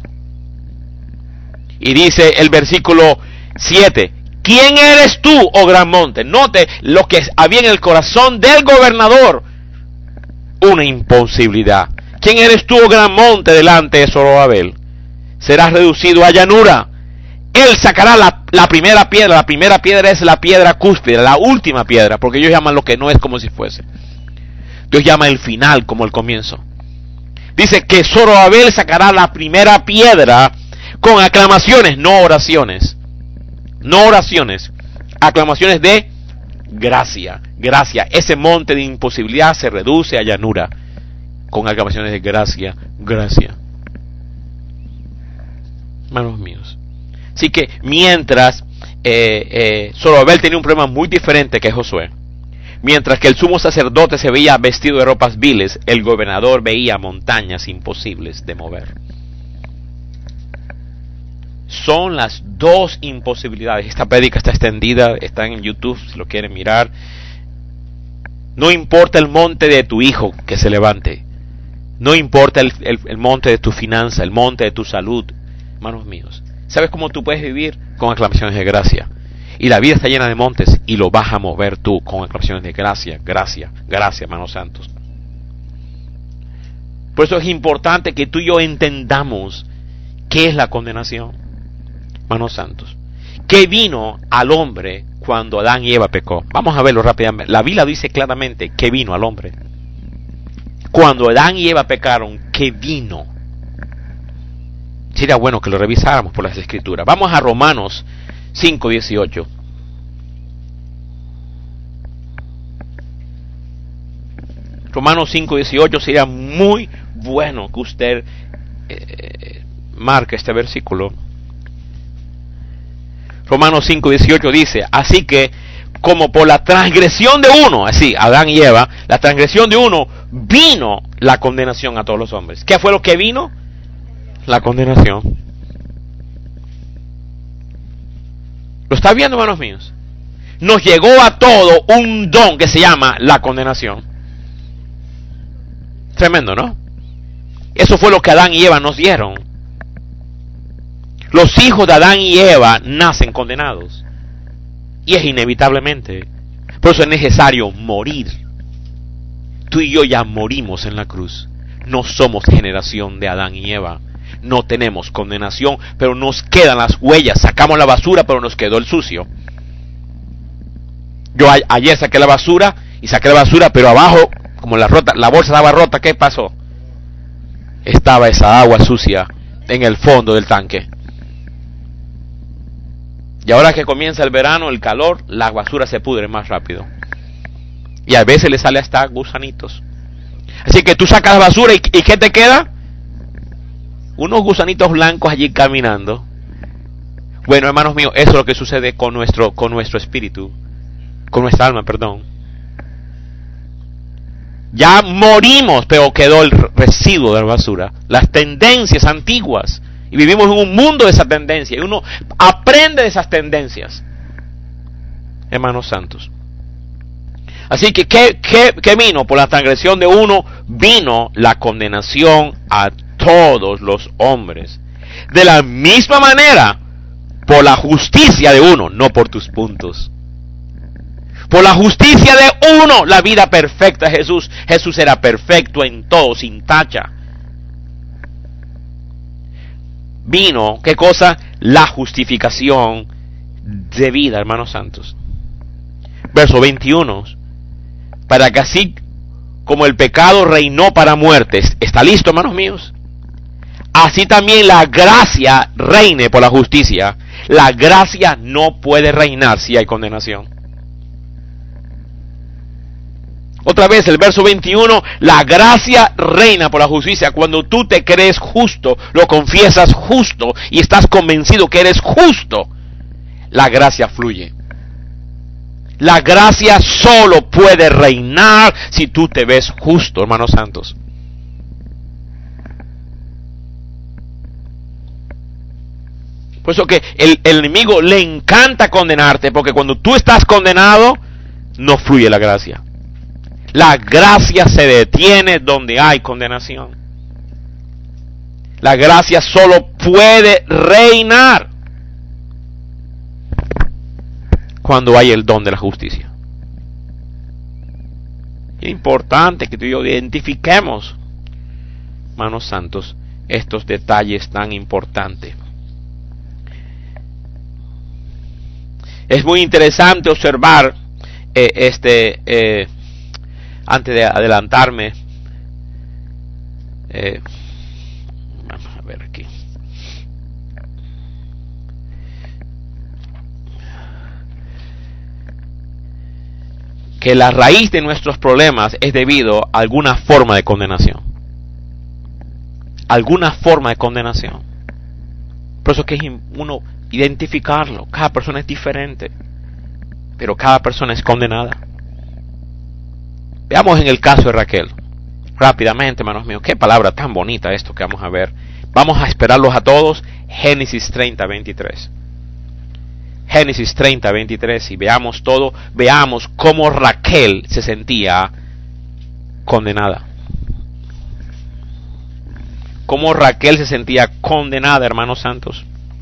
Y dice el versículo 7, ¿quién eres tú, oh gran monte? Note lo que había en el corazón del gobernador, una imposibilidad. ¿Quién eres tú, oh gran monte, delante de Zorobabel? Serás reducido a llanura. Él sacará la primera piedra. La primera piedra es la piedra cúspide, la última piedra, porque ellos llaman lo que no es como si fuese. Dios llama el final como el comienzo. Dice que Zorobabel sacará la primera piedra con aclamaciones, no oraciones. No oraciones, aclamaciones de gracia. Gracia. Ese monte de imposibilidad se reduce a llanura con aclamaciones de gracia, gracia. Hermanos míos. Así que mientras Zorobabel tenía un problema muy diferente que Josué, Mientras que el sumo sacerdote se veía vestido de ropas viles, el gobernador veía montañas imposibles de mover. Son las dos imposibilidades. Esta prédica está extendida, está en YouTube si lo quieren mirar. No importa el monte de tu hijo que se levante. No importa el monte de tu finanza, el monte de tu salud. Hermanos míos, ¿sabes cómo tú puedes vivir? Con aclamaciones de gracia. Y la vida está llena de montes y lo vas a mover tú con aclamaciones de gracia, gracia, gracia, hermanos santos. Por eso es importante que tú y yo entendamos qué es la condenación, hermanos santos. ¿Qué vino al hombre cuando Adán y Eva pecó? Vamos a verlo rápidamente. La Biblia dice claramente qué vino al hombre. Cuando Adán y Eva pecaron, ¿qué vino? Sería bueno que lo revisáramos por las Escrituras. Vamos a Romanos 5:18. Romanos 5:18 sería muy bueno que usted marque este versículo. Romanos 5:18 dice, así que como por la transgresión de uno, así, Adán y Eva, la transgresión de uno, vino la condenación a todos los hombres. ¿Qué fue lo que vino? La condenación. ¿Lo está viendo, hermanos míos? Nos llegó a todo un don que se llama la condenación. Tremendo, ¿no? Eso fue lo que Adán y Eva nos dieron. Los hijos de Adán y Eva nacen condenados. Y es inevitablemente. Por eso es necesario morir. Tú y yo ya morimos en la cruz. No somos generación de Adán y Eva. No tenemos condenación, pero nos quedan las huellas. Sacamos la basura, pero nos quedó el sucio. Yo ayer saqué la basura, pero abajo, como la bolsa estaba rota, ¿qué pasó? Estaba esa agua sucia en el fondo del tanque. Y ahora que comienza el verano, el calor, la basura se pudre más rápido. Y a veces le sale hasta gusanitos. Así que tú sacas la basura y ¿qué te queda? Unos gusanitos blancos allí caminando. Bueno, hermanos míos, eso es lo que sucede con nuestro espíritu, con nuestra alma, perdón. Ya morimos, pero quedó el residuo de la basura, las tendencias antiguas. Y vivimos en un mundo de esa tendencia. Y uno aprende de esas tendencias, hermanos santos. Así que, ¿qué vino? Por la transgresión de uno, vino la condenación a todos los hombres. De la misma manera, por la justicia de uno, no por tus puntos. Por la justicia de uno, la vida perfecta de Jesús. Jesús era perfecto en todo, sin tacha. Vino, ¿qué cosa? La justificación de vida, hermanos santos. Verso 21. Para que así como el pecado reinó para muerte, ¿está listo, hermanos míos? Así también la gracia reine por la justicia. La gracia no puede reinar si hay condenación. Otra vez el verso 21, la gracia reina por la justicia. Cuando tú te crees justo, lo confiesas justo y estás convencido que eres justo, la gracia fluye. La gracia solo puede reinar si tú te ves justo, hermanos santos. Por eso que el enemigo le encanta condenarte, porque cuando tú estás condenado, no fluye la gracia. La gracia se detiene donde hay condenación. La gracia solo puede reinar cuando hay el don de la justicia. Es importante que tú y yo identifiquemos, hermanos santos, estos detalles tan importantes. Es muy interesante observar antes de adelantarme, vamos a ver aquí. Que la raíz de nuestros problemas es debido a alguna forma de condenación. Alguna forma de condenación. Por eso que es uno identificarlo. Cada persona es diferente, pero cada persona es condenada. Veamos en el caso de Raquel. Rápidamente, hermanos míos, qué palabra tan bonita esto que vamos a ver. Vamos a esperarlos a todos. Génesis 30:23. Génesis 30:23, y veamos todo. Veamos cómo Raquel se sentía condenada. Cómo Raquel se sentía condenada, hermanos santos.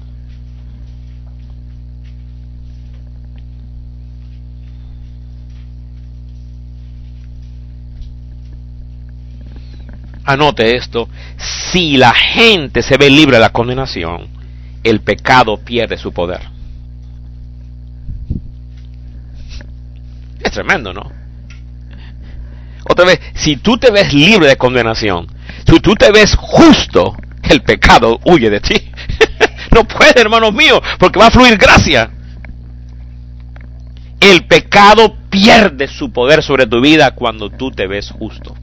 Anote esto: si la gente se ve libre de la condenación, el pecado pierde su poder. Es tremendo, ¿no? Otra vez, si tú te ves libre de condenación, si tú te ves justo, el pecado huye de ti. No puede, hermanos míos, porque va a fluir gracia. El pecado pierde su poder sobre tu vida cuando tú te ves justo.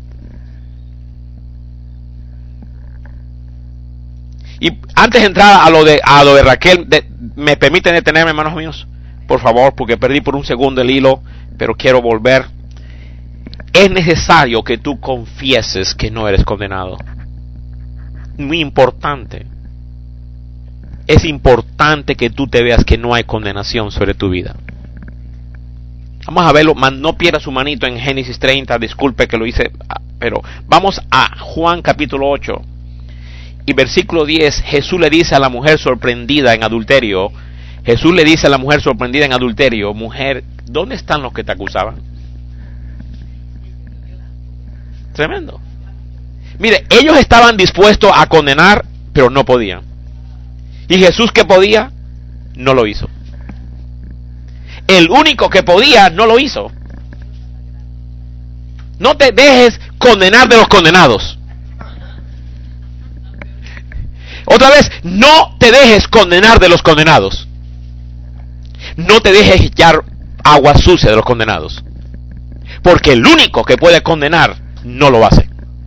Y antes de entrar a lo de Raquel, ¿me permiten detenerme, hermanos míos? Por favor, porque perdí por un segundo el hilo, pero quiero volver. Es necesario que tú confieses que no eres condenado. Muy importante. Es importante que tú te veas que no hay condenación sobre tu vida. Vamos a verlo, no pierda su manito en Génesis 30, disculpe que lo hice, pero vamos a Juan capítulo 8. Y versículo 10, Jesús le dice a la mujer sorprendida en adulterio, mujer, ¿dónde están los que te acusaban? Tremendo. Mire, ellos estaban dispuestos a condenar, pero no podían. Y Jesús, que podía, no lo hizo. El único que podía, no lo hizo. No te dejes condenar de los condenados. Otra vez, no te dejes condenar de los condenados. No te dejes echar agua sucia de los condenados. Porque el único que puede condenar no lo hace.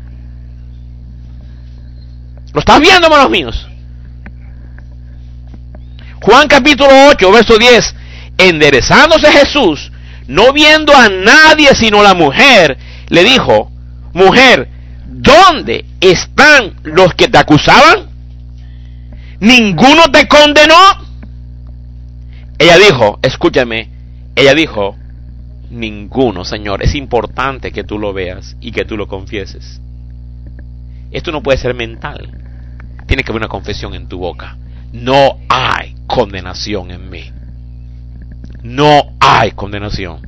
¿Lo estás viendo, hermanos míos? Juan capítulo 8, verso 10. Enderezándose Jesús, no viendo a nadie sino la mujer, le dijo: mujer, ¿dónde están los que te acusaban? ¿Ninguno te condenó? Ella dijo, escúchame, ninguno, Señor. Es importante que tú lo veas y que tú lo confieses. Esto no puede ser mental. Tiene que haber una confesión en tu boca. No hay condenación en mí. No hay condenación.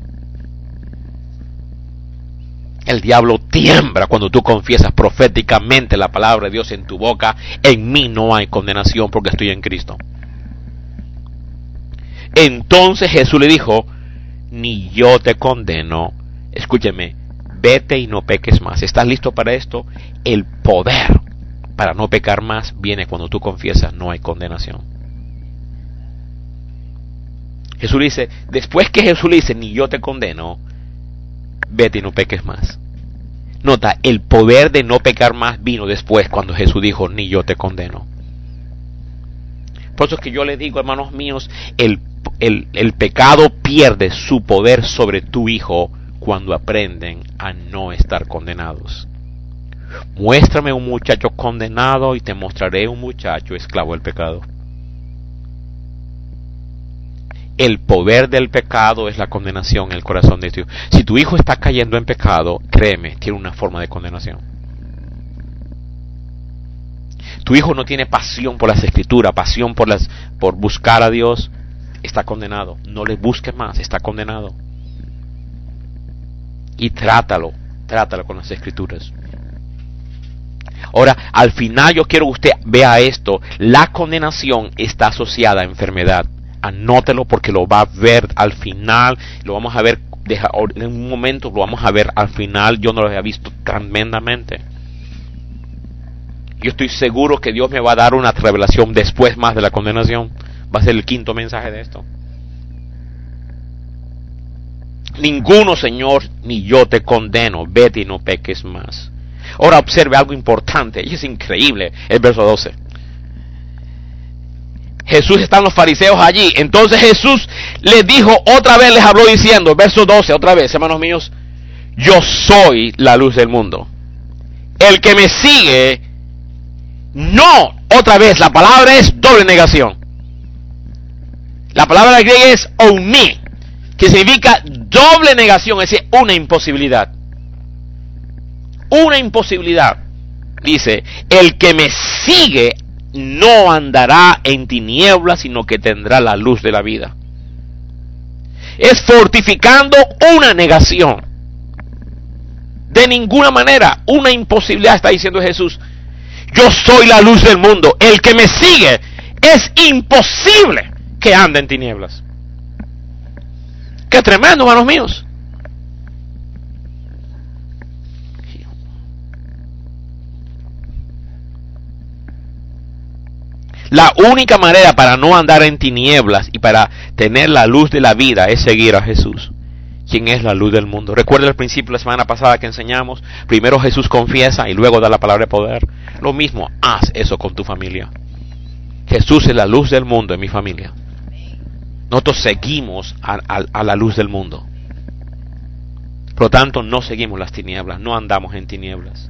El diablo tiembla cuando tú confiesas proféticamente la palabra de Dios en tu boca. En mí no hay condenación porque estoy en Cristo. Entonces Jesús le dijo: ni yo te condeno. Escúcheme, vete y no peques más. ¿Estás listo para esto? El poder para no pecar más viene cuando tú confiesas: no hay condenación. Jesús dice, después que Jesús le dice: ni yo te condeno, vete y no peques más. Nota, el poder de no pecar más vino después, cuando Jesús dijo: ni yo te condeno. Por eso es que yo les digo, hermanos míos, el pecado pierde su poder sobre tu hijo cuando aprenden a no estar condenados. Muéstrame un muchacho condenado y te mostraré un muchacho esclavo del pecado. El poder del pecado es la condenación en el corazón de tu hijo. Si tu hijo está cayendo en pecado, créeme, tiene una forma de condenación. Tu hijo no tiene pasión por las escrituras, pasión por buscar a Dios, está condenado. No le busques más, está condenado. Y trátalo con las escrituras. Ahora, al final yo quiero que usted vea esto. La condenación está asociada a enfermedad. Anótelo porque lo va a ver al final. Lo vamos a ver en un momento, lo vamos a ver al final. Yo no lo había visto tremendamente. Yo estoy seguro que Dios me va a dar una revelación después más de la condenación. Va a ser el quinto mensaje de esto. Ninguno, Señor, ni yo te condeno. Vete y no peques más. Ahora observe algo importante, y es increíble, el verso 12. Jesús, están los fariseos allí. Entonces Jesús les dijo otra vez, les habló diciendo, verso 12, otra vez, hermanos míos: yo soy la luz del mundo. El que me sigue, no, otra vez, la palabra es doble negación. La palabra griega es oumi, que significa doble negación, es decir, una imposibilidad. Una imposibilidad. Dice, el que me sigue no andará en tinieblas, sino que tendrá la luz de la vida. Es fortificando una negación. De ninguna manera, una imposibilidad está diciendo Jesús. Yo soy la luz del mundo. El que me sigue, es imposible que ande en tinieblas. ¡Qué tremendo, hermanos míos! La única manera para no andar en tinieblas y para tener la luz de la vida es seguir a Jesús, quien es la luz del mundo. Recuerda el principio de la semana pasada que enseñamos. Primero Jesús confiesa y luego da la palabra de poder. Lo mismo, haz eso con tu familia. Jesús es la luz del mundo en mi familia. Nosotros seguimos a la luz del mundo. Por lo tanto, no seguimos las tinieblas, no andamos en tinieblas.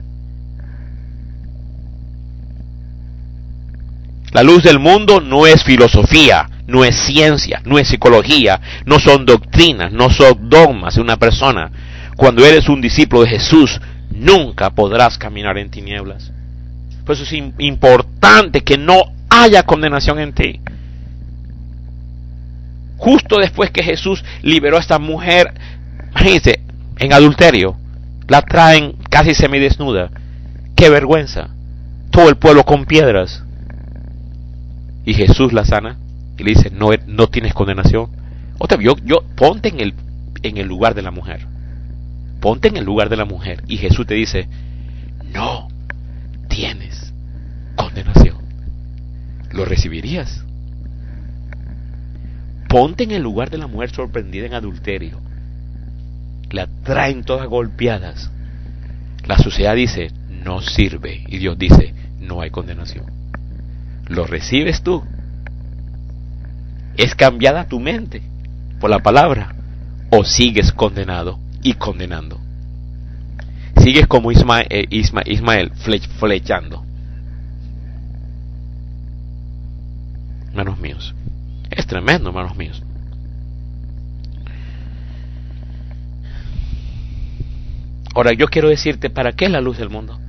La luz del mundo no es filosofía, no es ciencia, no es psicología, no son doctrinas, no son dogmas de una persona. Cuando eres un discípulo de Jesús, nunca podrás caminar en tinieblas. Por eso es importante que no haya condenación en ti. Justo después que Jesús liberó a esta mujer, imagínense, en adulterio, la traen casi semidesnuda. ¡Qué vergüenza! Todo el pueblo con piedras. Y Jesús la sana y le dice, no tienes condenación. Otra vez, ponte en el lugar de la mujer. Ponte en el lugar de la mujer. Y Jesús te dice, no tienes condenación. ¿Lo recibirías? Ponte en el lugar de la mujer sorprendida en adulterio. La traen todas golpeadas. La sociedad dice, no sirve. Y Dios dice, no hay condenación. ¿Lo recibes tú? ¿Es cambiada tu mente por la palabra? ¿O sigues condenado y condenando? Sigues como Ismael flechando. Hermanos míos, es tremendo, hermanos míos. Ahora yo quiero decirte, ¿para qué es la luz del mundo?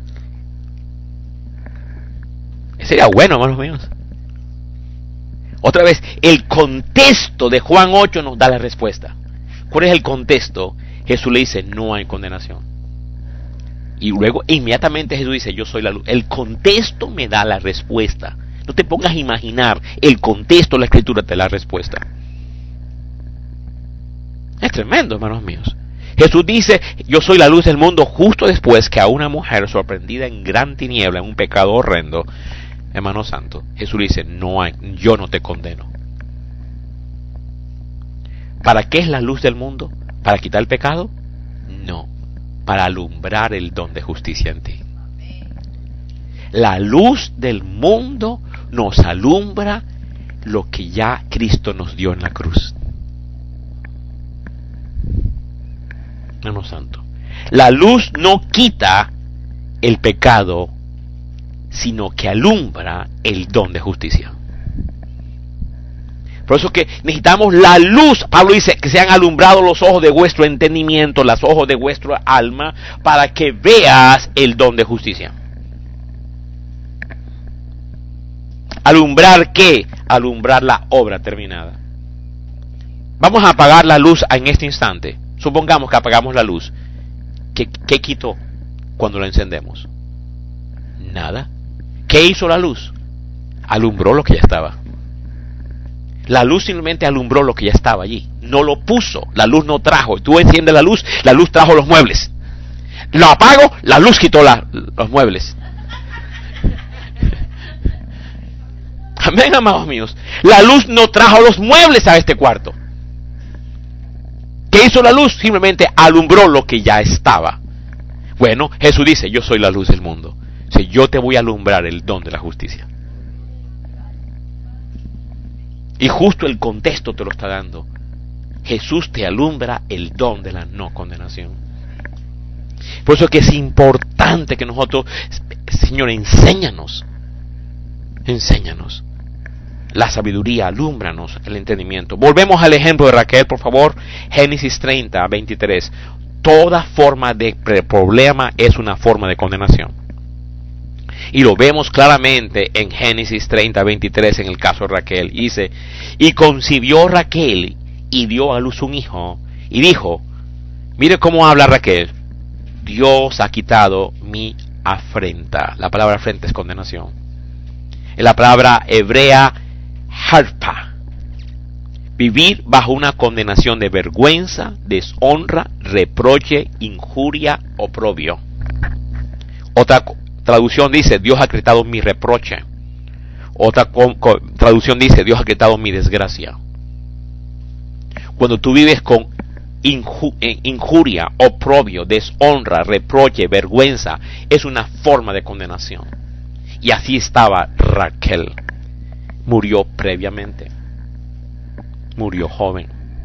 Sería bueno, hermanos míos. Otra vez, el contexto de Juan 8 nos da la respuesta. ¿Cuál es el contexto? Jesús le dice, no hay condenación. Y luego, inmediatamente Jesús dice, yo soy la luz. El contexto me da la respuesta. No te pongas a imaginar, el contexto de la Escritura te da la respuesta. Es tremendo, hermanos míos. Jesús dice, yo soy la luz del mundo, justo después que a una mujer sorprendida en gran tiniebla, en un pecado horrendo, hermano santo, Jesús le dice, yo no te condeno. ¿Para qué es la luz del mundo? ¿Para quitar el pecado? No, para alumbrar el don de justicia en ti. La luz del mundo nos alumbra lo que ya Cristo nos dio en la cruz. Hermano santo, la luz no quita el pecado, sino que alumbra el don de justicia. Por eso que necesitamos la luz. Pablo dice que sean alumbrados los ojos de vuestro entendimiento, los ojos de vuestro alma, para que veas el don de justicia. ¿Alumbrar qué? Alumbrar la obra terminada. Vamos a apagar la luz en este instante. Supongamos que apagamos la luz. ¿Qué quitó cuando la encendemos? Nada. ¿Qué hizo la luz? Alumbró lo que ya estaba. La luz simplemente alumbró lo que ya estaba allí. No lo puso. La luz no trajo. Tú enciendes la luz trajo los muebles. Lo apago, la luz quitó los muebles. Amén, amados míos. La luz no trajo los muebles a este cuarto. ¿Qué hizo la luz? Simplemente alumbró lo que ya estaba. Bueno, Jesús dice, yo soy la luz del mundo. Si yo te voy a alumbrar el don de la justicia. Y justo el contexto te lo está dando. Jesús te alumbra el don de la no condenación. Por eso es que es importante que nosotros, Señor, enséñanos la sabiduría, alúmbranos el entendimiento. Volvemos al ejemplo de Raquel, por favor. Génesis 30, 23. Toda forma de problema es una forma de condenación. Y lo vemos claramente en Génesis 30, 23, en el caso de Raquel. Dice, y concibió Raquel y dio a luz un hijo, y dijo, mire cómo habla Raquel, Dios ha quitado mi afrenta. La palabra afrenta es condenación. Es la palabra hebrea harpa. Vivir bajo una condenación de vergüenza, deshonra, reproche, injuria, oprobio. Otra traducción dice, Dios ha quitado mi reproche. Otra traducción dice, Dios ha quitado mi desgracia. Cuando tú vives con injuria, oprobio, deshonra, reproche, vergüenza, es una forma de condenación. Y así estaba Raquel. Murió previamente. Murió joven.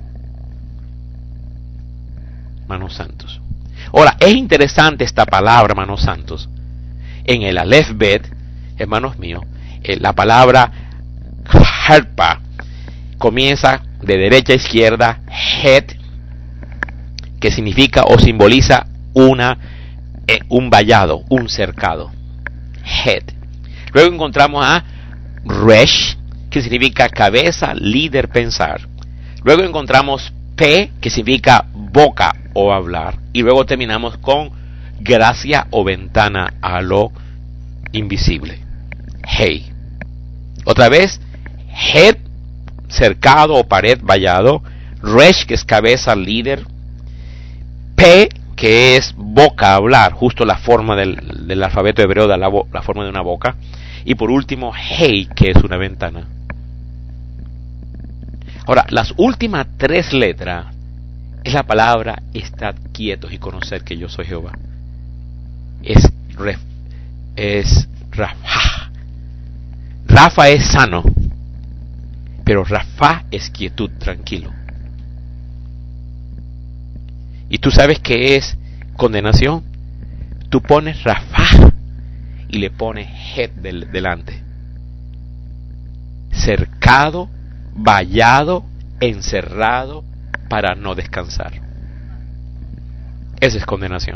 Hermanos santos. Ahora, es interesante esta palabra, hermanos santos. En el Aleph Bet, hermanos míos, la palabra harpa comienza de derecha a izquierda, het, que significa o simboliza un vallado, un cercado. Het. Luego encontramos a resh, que significa cabeza, líder, pensar. Luego encontramos pe, que significa boca o hablar. Y luego terminamos con gracia o ventana a lo invisible. Hey. Otra vez, het, cercado o pared, vallado. Resh, que es cabeza, líder. Pe, que es boca, hablar, justo la forma del alfabeto hebreo, de la forma de una boca. Y por último, hey, que es una ventana. Ahora, las últimas 3 letras es la palabra estad quietos y conocer que yo soy Jehová. Es Rafa. Rafa es sano, pero Rafa es quietud, tranquilo. ¿Y tú sabes qué es condenación? Tú pones Rafa y le pones het delante. Cercado, vallado, encerrado para no descansar. Esa es condenación.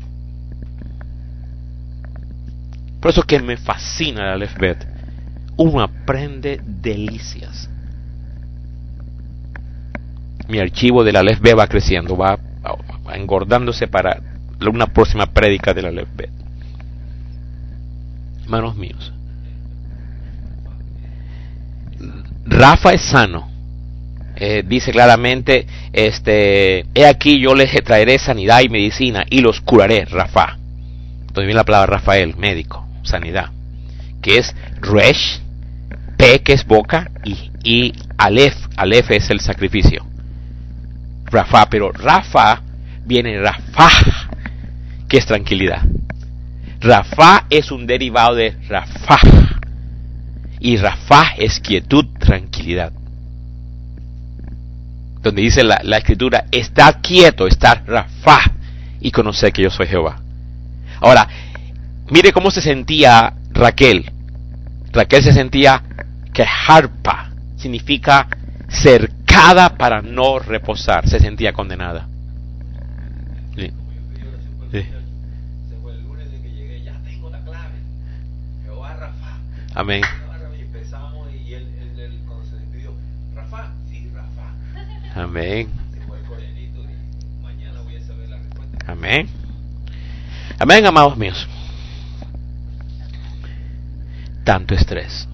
Por eso que me fascina el Aleph Bet. Uno aprende delicias. Mi archivo del Aleph Bet va creciendo, va engordándose para una próxima prédica del Aleph Bet. Hermanos míos, Rafa es sano. Dice claramente, he aquí yo les traeré sanidad y medicina y los curaré, Rafa. Entonces viene la palabra Rafael, médico, sanidad, que es Resh, P, que es boca, y Aleph es el sacrificio. Rafa, pero Rafa viene Rafa, que es tranquilidad. Rafa es un derivado de Rafa, y Rafa es quietud, tranquilidad. Donde dice la escritura, está quieto, está Rafa, y conocer que yo soy Jehová. Ahora, mire cómo se sentía Raquel. Raquel se sentía que harpa significa cercada para no reposar. Se sentía condenada. Sí. Sí. Amén. Amén. Amén. Amén, amados míos. Tanto estrés.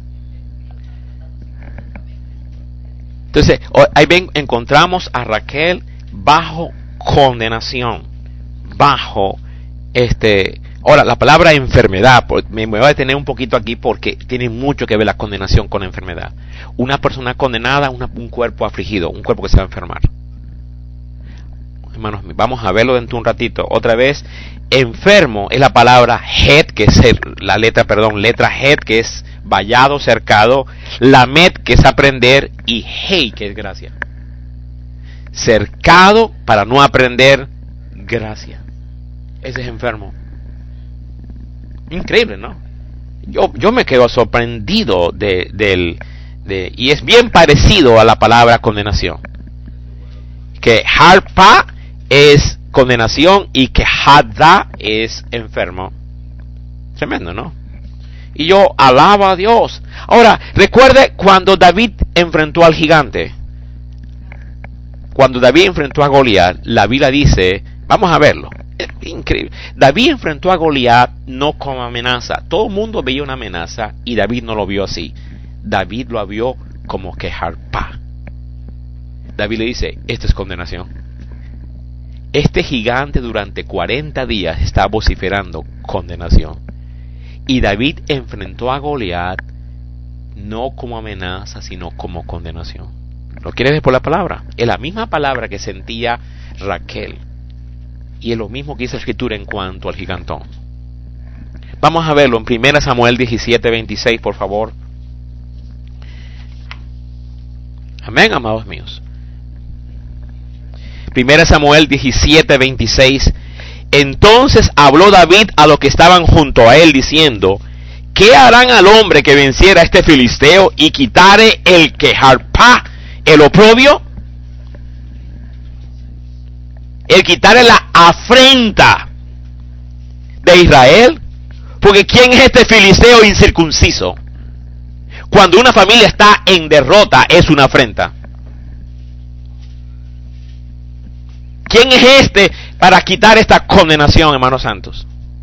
Entonces, ahí ven, encontramos a Raquel bajo condenación. Bajo Ahora, la palabra enfermedad, me voy a detener un poquito aquí porque tiene mucho que ver la condenación con la enfermedad. Una persona condenada, un cuerpo afligido, un cuerpo que se va a enfermar. Hermanos, vamos a verlo dentro de un ratito. Otra vez, enfermo es la palabra het, que es letra het, que es vallado, cercado, lamet, que es aprender, y hey, que es gracia. Cercado para no aprender gracia. ese es enfermo. Increíble, ¿no? Yo me quedo sorprendido y es bien parecido a la palabra condenación. Que harpa es condenación y que hadda es enfermo. Tremendo, ¿no? Y yo alabo a Dios. Ahora, recuerde cuando David enfrentó al gigante. Cuando David enfrentó a Goliat, la Biblia dice, vamos a verlo. Es increíble. David enfrentó a Goliat no como amenaza. Todo el mundo veía una amenaza y David no lo vio así. David lo vio como que harpa. David le dice, esto es condenación. Este gigante durante 40 días está vociferando condenación. Y David enfrentó a Goliat no como amenaza, sino como condenación. ¿Lo quieres ver por la palabra? Es la misma palabra que sentía Raquel. Y es lo mismo que dice la Escritura en cuanto al gigantón. Vamos a verlo en 1 Samuel 17:26, por favor. Amén, amados míos. 1 Samuel 17:26. Entonces habló David a los que estaban junto a él, diciendo: ¿qué harán al hombre que venciera a este filisteo y quitare el que harpa el oprobio? El quitare la afrenta de Israel. Porque ¿quién es este filisteo incircunciso? Cuando una familia está en derrota es una afrenta. ¿Quién es este para quitar esta condenación, hermanos santos?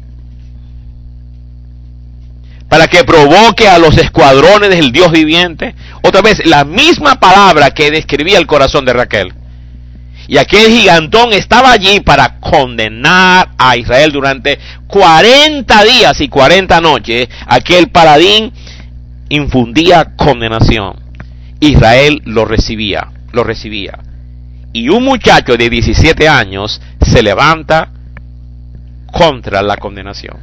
Para que provoque a los escuadrones del Dios viviente. Otra vez, la misma palabra que describía el corazón de Raquel. Y aquel gigantón estaba allí para condenar a Israel durante 40 días y 40 noches. Aquel paladín infundía condenación. Israel lo recibía. Y un muchacho de 17 años se levanta contra la condenación.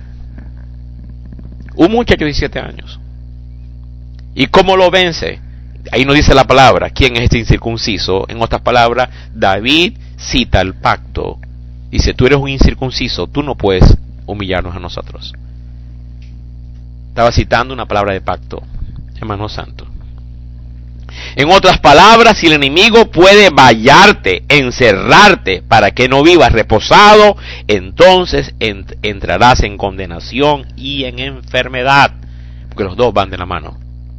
Un muchacho de 17 años. ¿Y cómo lo vence? Ahí no dice la palabra, ¿quién es este incircunciso? En otras palabras, David cita el pacto. Dice, tú eres un incircunciso, tú no puedes humillarnos a nosotros. Estaba citando una palabra de pacto, hermano santo. En otras palabras, si el enemigo puede vallarte, encerrarte para que no vivas reposado, entonces entrarás en condenación y en enfermedad, porque los dos van de la mano.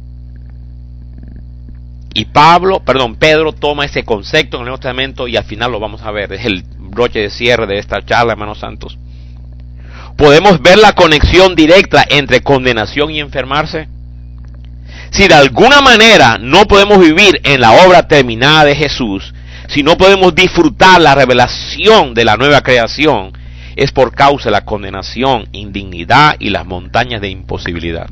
Y Pedro toma ese concepto en el Nuevo Testamento y al final lo vamos a ver. Es el broche de cierre de esta charla, hermanos santos. ¿Podemos ver la conexión directa entre condenación y enfermarse? Si de alguna manera no podemos vivir en la obra terminada de Jesús, si no podemos disfrutar la revelación de la nueva creación, es por causa de la condenación, indignidad y las montañas de imposibilidad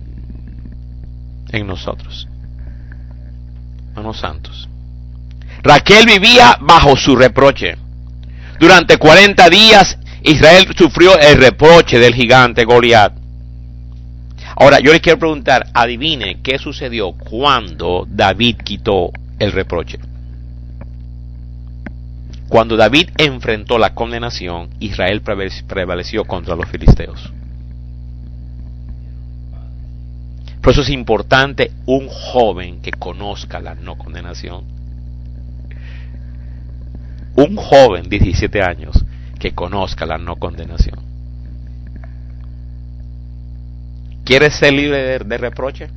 en nosotros. Hermanos santos, Raquel vivía bajo su reproche. Durante 40 días Israel sufrió el reproche del gigante Goliat. Ahora yo les quiero preguntar, adivine qué sucedió cuando David quitó el reproche. Cuando David enfrentó la condenación, Israel prevaleció contra los filisteos. Por eso es importante un joven que conozca la no condenación. Un joven de 17 años que conozca la no condenación. ¿Quieres ser libre de reproche?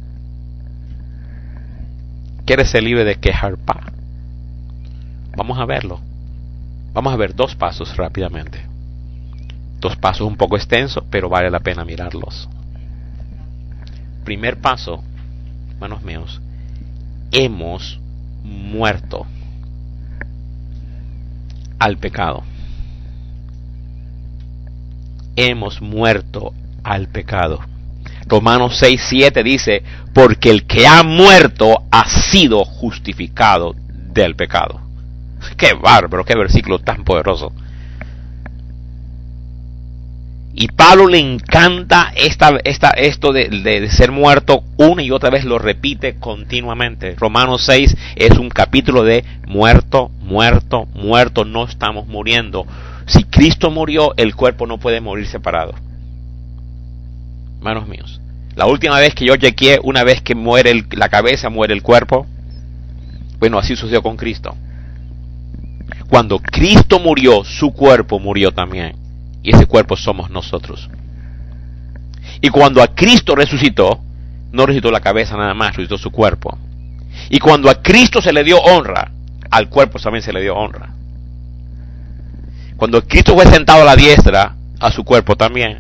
¿Quieres ser libre de quejar? Vamos a verlo. Vamos a ver 2 pasos rápidamente. 2 pasos un poco extensos, pero vale la pena mirarlos. Primer paso, hermanos míos, hemos muerto al pecado. Hemos muerto al pecado. Romanos 6:7 dice, porque el que ha muerto ha sido justificado del pecado. Qué bárbaro, qué versículo tan poderoso. Y Pablo le encanta esto de ser muerto, una y otra vez lo repite continuamente. Romanos 6 es un capítulo de muerto, no estamos muriendo. Si Cristo murió, el cuerpo no puede morir separado. Hermanos míos, la última vez que yo chequeé, una vez que muere la cabeza, muere el cuerpo. Bueno, así sucedió con Cristo. Cuando Cristo murió, su cuerpo murió también. Y ese cuerpo somos nosotros. Y cuando a Cristo resucitó, no resucitó la cabeza nada más, resucitó su cuerpo. Y cuando a Cristo se le dio honra, al cuerpo también se le dio honra. Cuando Cristo fue sentado a la diestra, a su cuerpo también.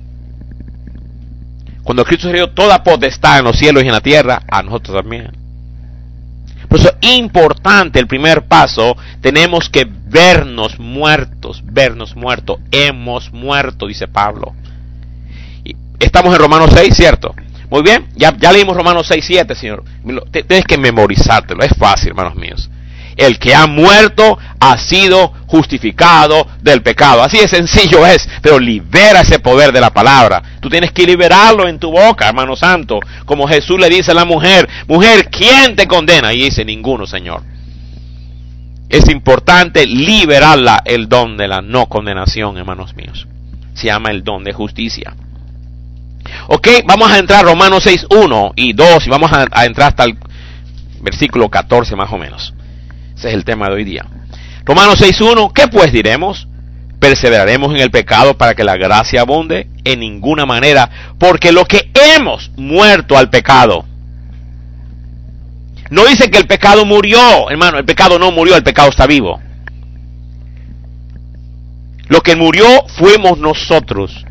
Cuando Cristo se dio toda potestad en los cielos y en la tierra, a nosotros también. Por eso es importante el primer paso. Tenemos que vernos muertos. Hemos muerto, dice Pablo. Y estamos en Romanos 6, ¿cierto? Muy bien, ya leímos Romanos 6, 7, Señor. Tienes que memorizártelo, es fácil, hermanos míos. El que ha muerto ha sido justificado del pecado. Así de sencillo es, pero libera ese poder de la palabra. Tú tienes que liberarlo en tu boca, hermano santo. Como Jesús le dice a la mujer, mujer, ¿quién te condena? Y dice, ninguno, Señor. Es importante liberarla, el don de la no condenación, hermanos míos. Se llama el don de justicia. Ok, vamos a entrar a Romanos 6, 1 y 2 y vamos a entrar hasta el versículo 14 más o menos. Ese es el tema de hoy día. Romanos 6.1, ¿qué pues diremos? ¿Perseveraremos en el pecado para que la gracia abunde? En ninguna manera, porque lo que hemos muerto al pecado. No dice que el pecado murió, hermano, el pecado no murió, el pecado está vivo. Lo que murió fuimos nosotros,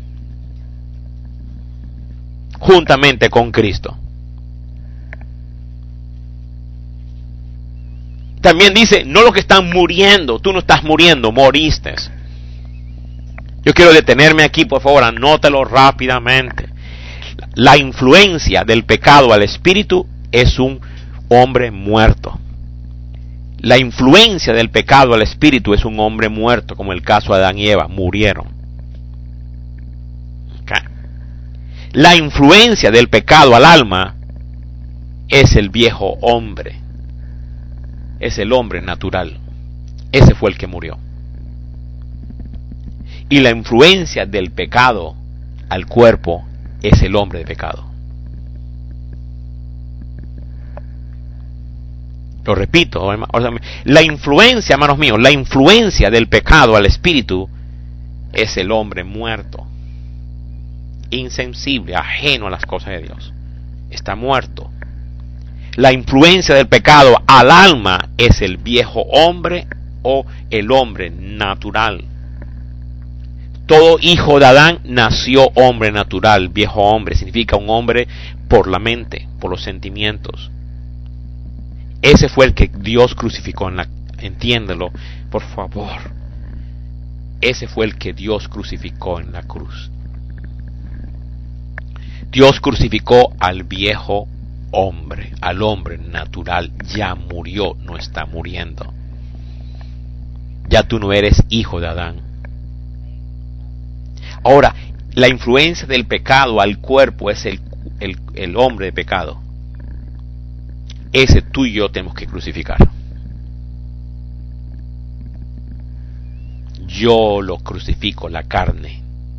juntamente con Cristo. También dice, no los que están muriendo, tú no estás muriendo, moriste. Yo quiero detenerme aquí, por favor, anótalo rápidamente. La influencia del pecado al espíritu es un hombre muerto. La influencia del pecado al espíritu es un hombre muerto, como el caso de Adán y Eva, murieron. Okay. La influencia del pecado al alma es el viejo hombre. Es el hombre natural. Ese fue el que murió. Y la influencia del pecado al cuerpo es el hombre de pecado. Lo repito, la influencia, hermanos míos, la influencia del pecado al espíritu es el hombre muerto, insensible, ajeno a las cosas de Dios. Está muerto. La influencia del pecado al alma es el viejo hombre o el hombre natural. Todo hijo de Adán nació hombre natural. Viejo hombre significa un hombre por la mente, por los sentimientos. Ese fue el que Dios crucificó entiéndelo, por favor. Ese fue el que Dios crucificó en la cruz. Dios crucificó al viejo hombre, al hombre natural. Ya murió, no está muriendo. Ya tú no eres hijo de Adán. Ahora, la influencia del pecado al cuerpo es el hombre de pecado. Ese tú y yo tenemos que crucificar. Yo lo crucifico, la carne.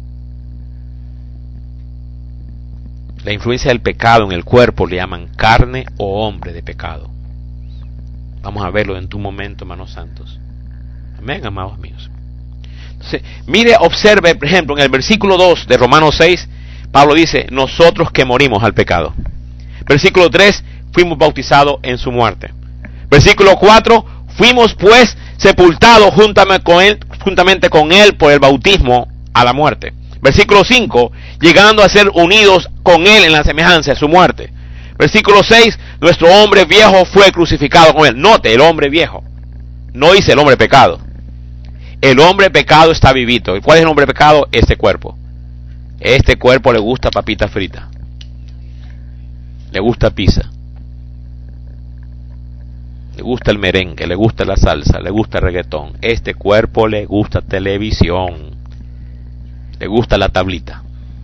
La influencia del pecado en el cuerpo le llaman carne o hombre de pecado. Vamos a verlo en tu momento, hermanos santos. Amén, amados míos. Entonces, mire, observe, por ejemplo, en el versículo 2 de Romanos 6, Pablo dice, nosotros que morimos al pecado. Versículo 3, fuimos bautizados en su muerte. Versículo 4, fuimos pues sepultados juntamente con él por el bautismo a la muerte. Versículo 5, llegando a ser unidos con él en la semejanza de su muerte. Versículo 6, nuestro hombre viejo fue crucificado con él. Note, el hombre viejo. No dice el hombre pecado. El hombre pecado está vivito. ¿Y cuál es el hombre pecado? Este cuerpo. Este cuerpo le gusta papita frita. Le gusta pizza. Le gusta el merengue, le gusta la salsa, le gusta el reggaetón. Este cuerpo le gusta televisión. Le gusta la tablita.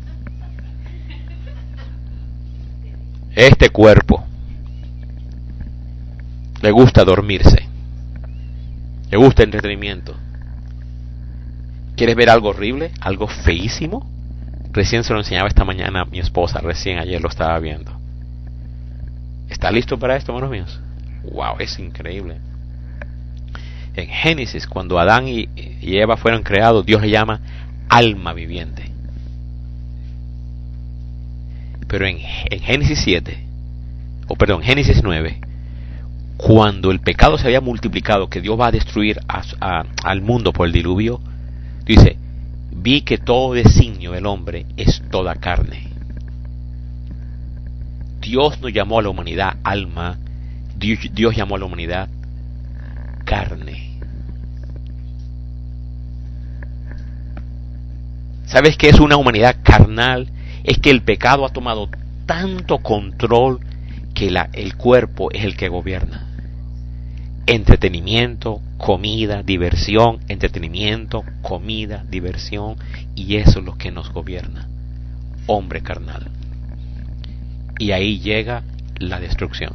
Este cuerpo le gusta dormirse. Le gusta entretenimiento. ¿Quieres ver algo horrible? ¿Algo feísimo? Recién se lo enseñaba esta mañana a mi esposa, recién ayer lo estaba viendo. ¿Está listo para esto, hermanos míos? ¡Wow! Es increíble. En Génesis, cuando Adán y Eva fueron creados, Dios le llama alma viviente. Pero en Génesis 9, cuando el pecado se había multiplicado, que Dios va a destruir al mundo por el diluvio, dice, vi que todo designio del hombre es toda carne. Dios no llamó a la humanidad alma, Dios llamó a la humanidad carne. ¿Sabes qué es una humanidad carnal? Es que el pecado ha tomado tanto control que el cuerpo es el que gobierna. Entretenimiento, comida, diversión, entretenimiento, comida, diversión, y eso es lo que nos gobierna. Hombre carnal. Y ahí llega la destrucción.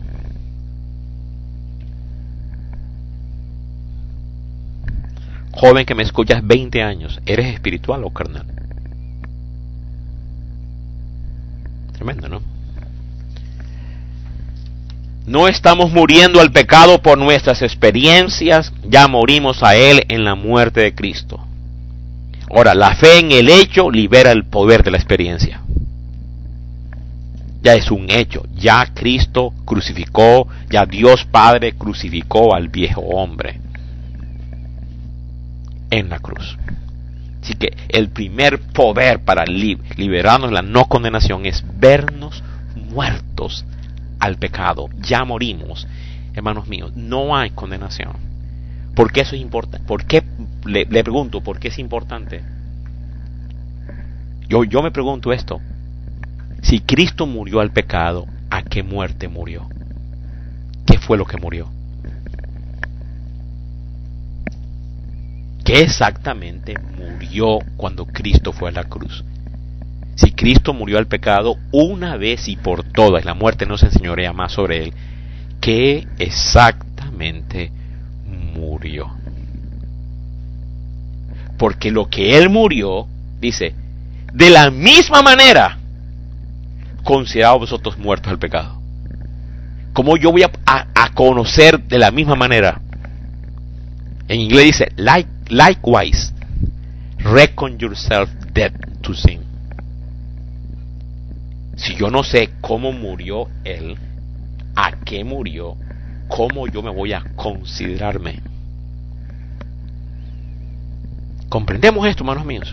Joven que me escuchas, 20 años, ¿eres espiritual o carnal? Tremendo, ¿no? No estamos muriendo al pecado por nuestras experiencias, ya morimos a él en la muerte de Cristo. Ahora, la fe en el hecho libera el poder de la experiencia. Ya es un hecho, ya Cristo crucificó, ya Dios Padre crucificó al viejo hombre en la cruz. Así que el primer poder para liberarnos de la no condenación es vernos muertos al pecado. Ya morimos, hermanos míos, no hay condenación. ¿Por qué eso es importante? ¿Por qué? Le pregunto, ¿por qué es importante? Yo me pregunto esto. Si Cristo murió al pecado, ¿a qué muerte murió? ¿Qué fue lo que murió? ¿Qué exactamente murió cuando Cristo fue a la cruz? Si Cristo murió al pecado una vez y por todas, la muerte no se enseñorea más sobre él, ¿qué exactamente murió? Porque lo que él murió, dice, de la misma manera, considerados vosotros muertos al pecado. ¿Cómo yo voy a conocer de la misma manera? En inglés dice, likewise, reckon yourself dead to sin. Si yo no sé cómo murió él, a qué murió, ¿cómo yo me voy a considerarme? ¿Comprendemos esto, hermanos míos?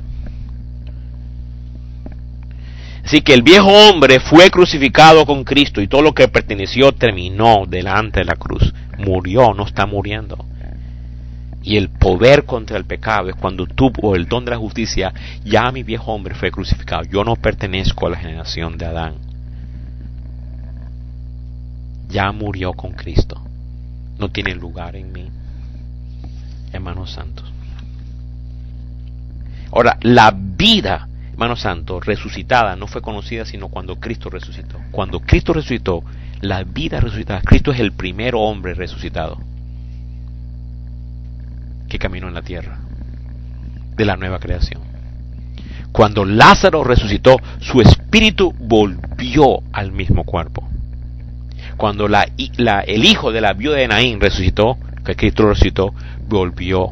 Así que el viejo hombre fue crucificado con Cristo y todo lo que perteneció terminó delante de la cruz. Murió, no está muriendo. Y el poder contra el pecado es cuando tú, por el don de la justicia, ya mi viejo hombre fue crucificado. Yo no pertenezco a la generación de Adán. Ya murió con Cristo. No tiene lugar en mí, hermanos santos. Ahora, la vida, hermano santo, resucitada no fue conocida sino cuando Cristo resucitó. Cuando Cristo resucitó, la vida resucitada. Cristo es el primer hombre resucitado que caminó en la tierra de la nueva creación. Cuando Lázaro resucitó, su espíritu volvió al mismo cuerpo. Cuando el hijo de la viuda de Naín resucitó, que Cristo resucitó, volvió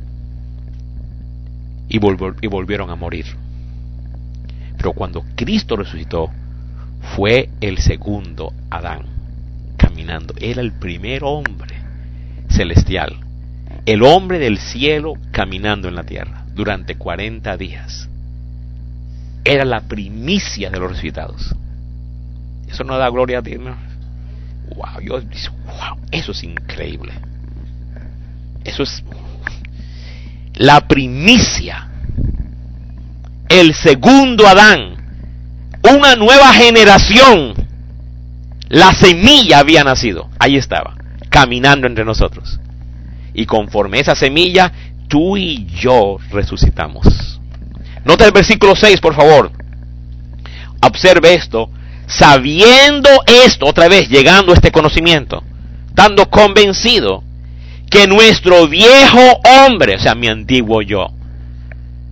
y volvieron a morir. Pero cuando Cristo resucitó, fue el segundo Adán caminando. Era el primer hombre celestial, el hombre del cielo caminando en la tierra durante 40 días. Era la primicia de los resucitados. Eso no da gloria a ti, ¿no? Wow, eso es increíble. Eso es la primicia, el segundo Adán, una nueva generación. La semilla había nacido, ahí estaba, caminando entre nosotros. Y conforme esa semilla, tú y yo resucitamos. Nota el versículo 6, por favor. Observe esto. Sabiendo esto, otra vez llegando a este conocimiento, estando convencido que nuestro viejo hombre, o sea, mi antiguo yo,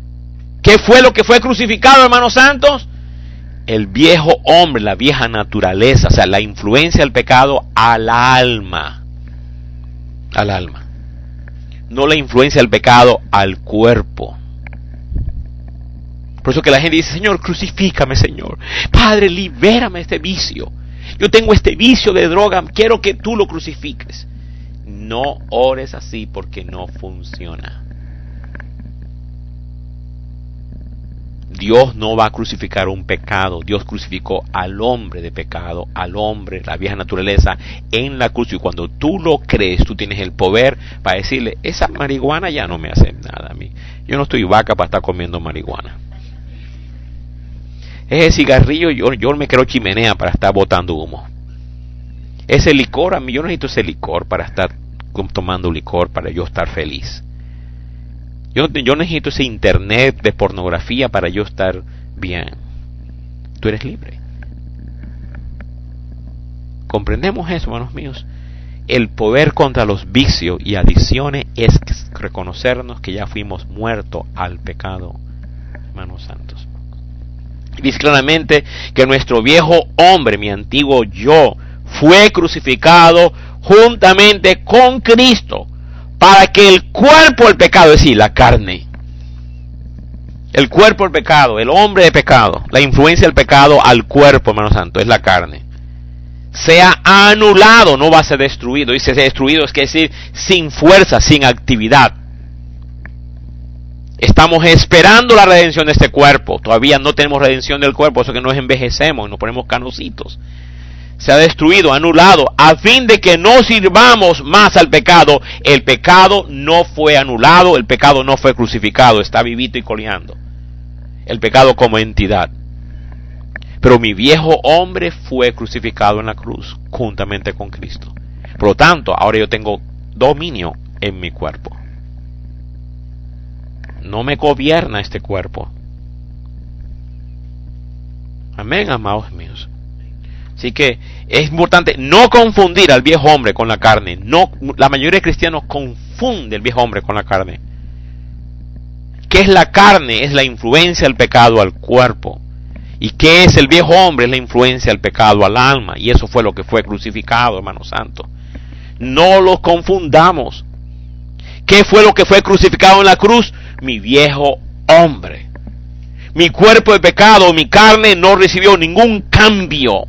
¿Qué fue lo que fue crucificado, hermanos santos? El viejo hombre, la vieja naturaleza, o sea, la influencia del pecado al alma. Al alma. No la influencia del pecado al cuerpo. Por eso que la gente dice, Señor, crucifícame, Señor. Padre, libérame de este vicio. Yo tengo este vicio de droga, quiero que tú lo crucifiques. No ores así porque no funciona. Dios no va a crucificar un pecado. Dios crucificó al hombre de pecado, al hombre, la vieja naturaleza, en la cruz. Y cuando tú lo crees, tú tienes el poder para decirle, esa marihuana ya no me hace nada a mí. Yo no estoy vaca para estar comiendo marihuana. Ese cigarrillo, yo me creo chimenea para estar botando humo. Ese licor, a mí yo no necesito ese licor para estar tomando licor, para yo estar feliz. Yo necesito ese internet de pornografía para yo estar bien. Tú eres libre. ¿Comprendemos eso, hermanos míos? El poder contra los vicios y adicciones es reconocernos que ya fuimos muertos al pecado, hermanos santos. Dice claramente que nuestro viejo hombre, mi antiguo yo, fue crucificado juntamente con Cristo para que el cuerpo del pecado, es decir, la carne, el cuerpo del pecado, el hombre de pecado, la influencia del pecado al cuerpo, hermano santo, es la carne, sea anulado, no va a ser destruido. Dice destruido, es decir, sin fuerza, sin actividad. Estamos esperando la redención de este cuerpo. Todavía no tenemos redención del cuerpo, eso que nos envejecemos y nos ponemos canositos. Se ha destruido, anulado, a fin de que no sirvamos más al pecado. El pecado no fue anulado, el pecado no fue crucificado, está vivito y coleando. El pecado como entidad. Pero mi viejo hombre fue crucificado en la cruz, juntamente con Cristo. Por lo tanto, ahora yo tengo dominio en mi cuerpo. No me gobierna este cuerpo. Amén, amados míos. Así que es importante no confundir al viejo hombre con la carne. No, la mayoría de cristianos confunden el viejo hombre con la carne. ¿Qué es la carne? Es la influencia del pecado al cuerpo. ¿Y qué es el viejo hombre? Es la influencia del pecado al alma. Y eso fue lo que fue crucificado, hermano santo. No los confundamos. ¿Qué fue lo que fue crucificado en la cruz? Mi viejo hombre. Mi cuerpo de pecado, mi carne no recibió ningún cambio.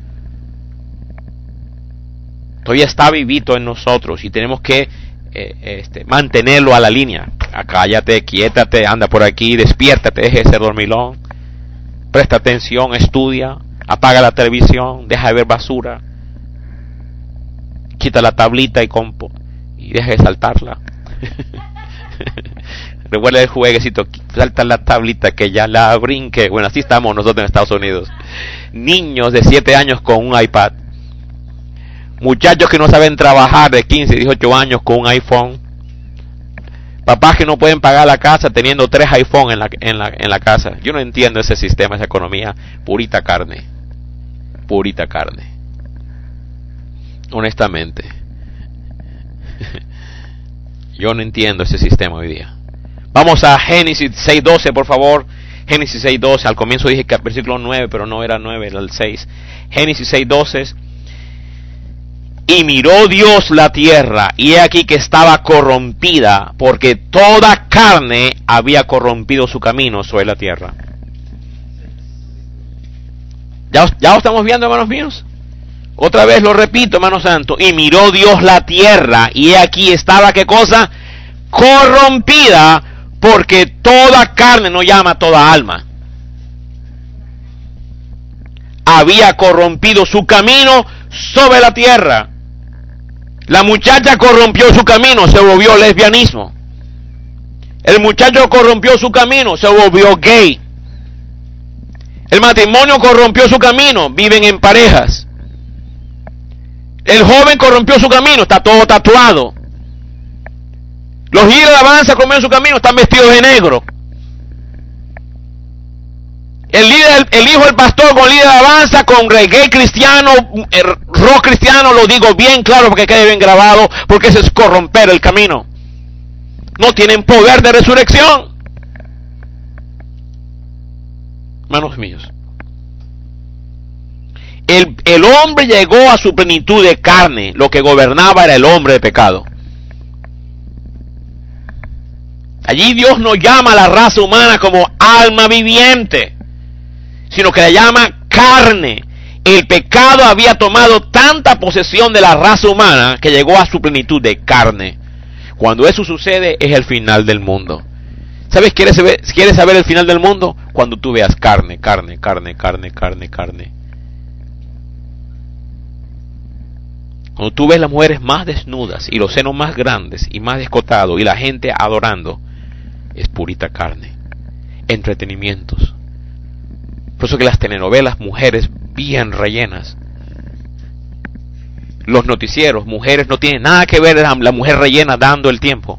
Todavía está vivito en nosotros y tenemos que mantenerlo a la línea. Cállate, quiétate, anda por aquí, despiértate, deje de ser dormilón. Presta atención, estudia, apaga la televisión, deja de ver basura. Quita la tablita y deja de saltarla. Recuerda el jueguecito, salta la tablita que ya la brinque. Bueno, así estamos nosotros en Estados Unidos. Niños de 7 años con un iPad. Muchachos que no saben trabajar de 15, 18 años con un iPhone. Papás que no pueden pagar la casa teniendo 3 iPhones en la casa. Yo no entiendo ese sistema, esa economía. Purita carne. Purita carne. Honestamente. Yo no entiendo ese sistema hoy día. Vamos a Génesis 6:12, por favor. Génesis 6:12. Al comienzo dije que el versículo 9, pero no era 9, era el 6. Génesis 6:12. Y miró Dios la tierra, y he aquí que estaba corrompida, porque toda carne había corrompido su camino sobre la tierra. ¿Ya lo estamos viendo, hermanos míos? Otra vez lo repito, hermano santo. Y miró Dios la tierra, y he aquí estaba, ¿qué cosa? Corrompida, porque toda carne, no llama toda alma, había corrompido su camino sobre la tierra. La muchacha corrompió su camino, se volvió lesbianismo. El muchacho corrompió su camino, se volvió gay. El matrimonio corrompió su camino, viven en parejas. El joven corrompió su camino, está todo tatuado. Los líderes de alabanza corrompieron su camino, están vestidos de negro. El hijo del pastor con líder de alabanza, con reggae cristiano, rock cristiano, lo digo bien claro porque quede bien grabado, porque eso es corromper el camino. No tienen poder de resurrección. Hermanos míos, el hombre llegó a su plenitud de carne. Lo que gobernaba era el hombre de pecado. Allí Dios no llama a la raza humana como alma viviente, sino que la llama carne. El pecado había tomado tanta posesión de la raza humana que llegó a su plenitud de carne. Cuando eso sucede es el final del mundo. ¿Sabes? ¿Quieres saber el final del mundo? Cuando tú veas carne. Cuando tú ves las mujeres más desnudas y los senos más grandes y más descotados y la gente adorando, es purita carne. Entretenimientos. Por eso que las telenovelas, mujeres bien rellenas. Los noticieros, mujeres, no tienen nada que ver la mujer rellena dando el tiempo.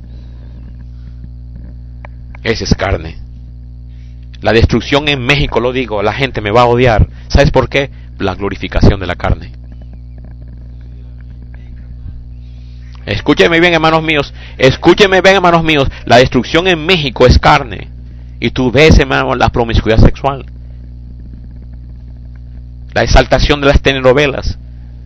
Esa es carne. La destrucción en México, lo digo, la gente me va a odiar. ¿Sabes por qué? La glorificación de la carne. Escúchenme bien, hermanos míos. Escúchenme bien, hermanos míos. La destrucción en México es carne. Y tú ves, hermano, la promiscuidad sexual. La exaltación de las telenovelas.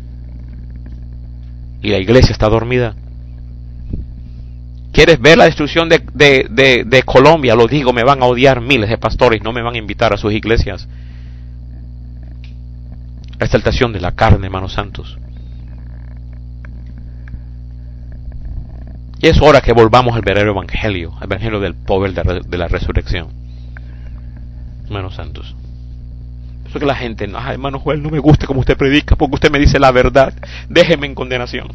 Y la iglesia está dormida. ¿Quieres ver la destrucción de Colombia? Lo digo, me van a odiar miles de pastores, no me van a invitar a sus iglesias. La exaltación de la carne, hermanos santos. Y es hora que volvamos al verdadero evangelio, al evangelio del poder de la resurrección. Hermanos santos. Eso que la gente, hermano Joel, no me gusta como usted predica, porque usted me dice la verdad. Déjeme en condenación.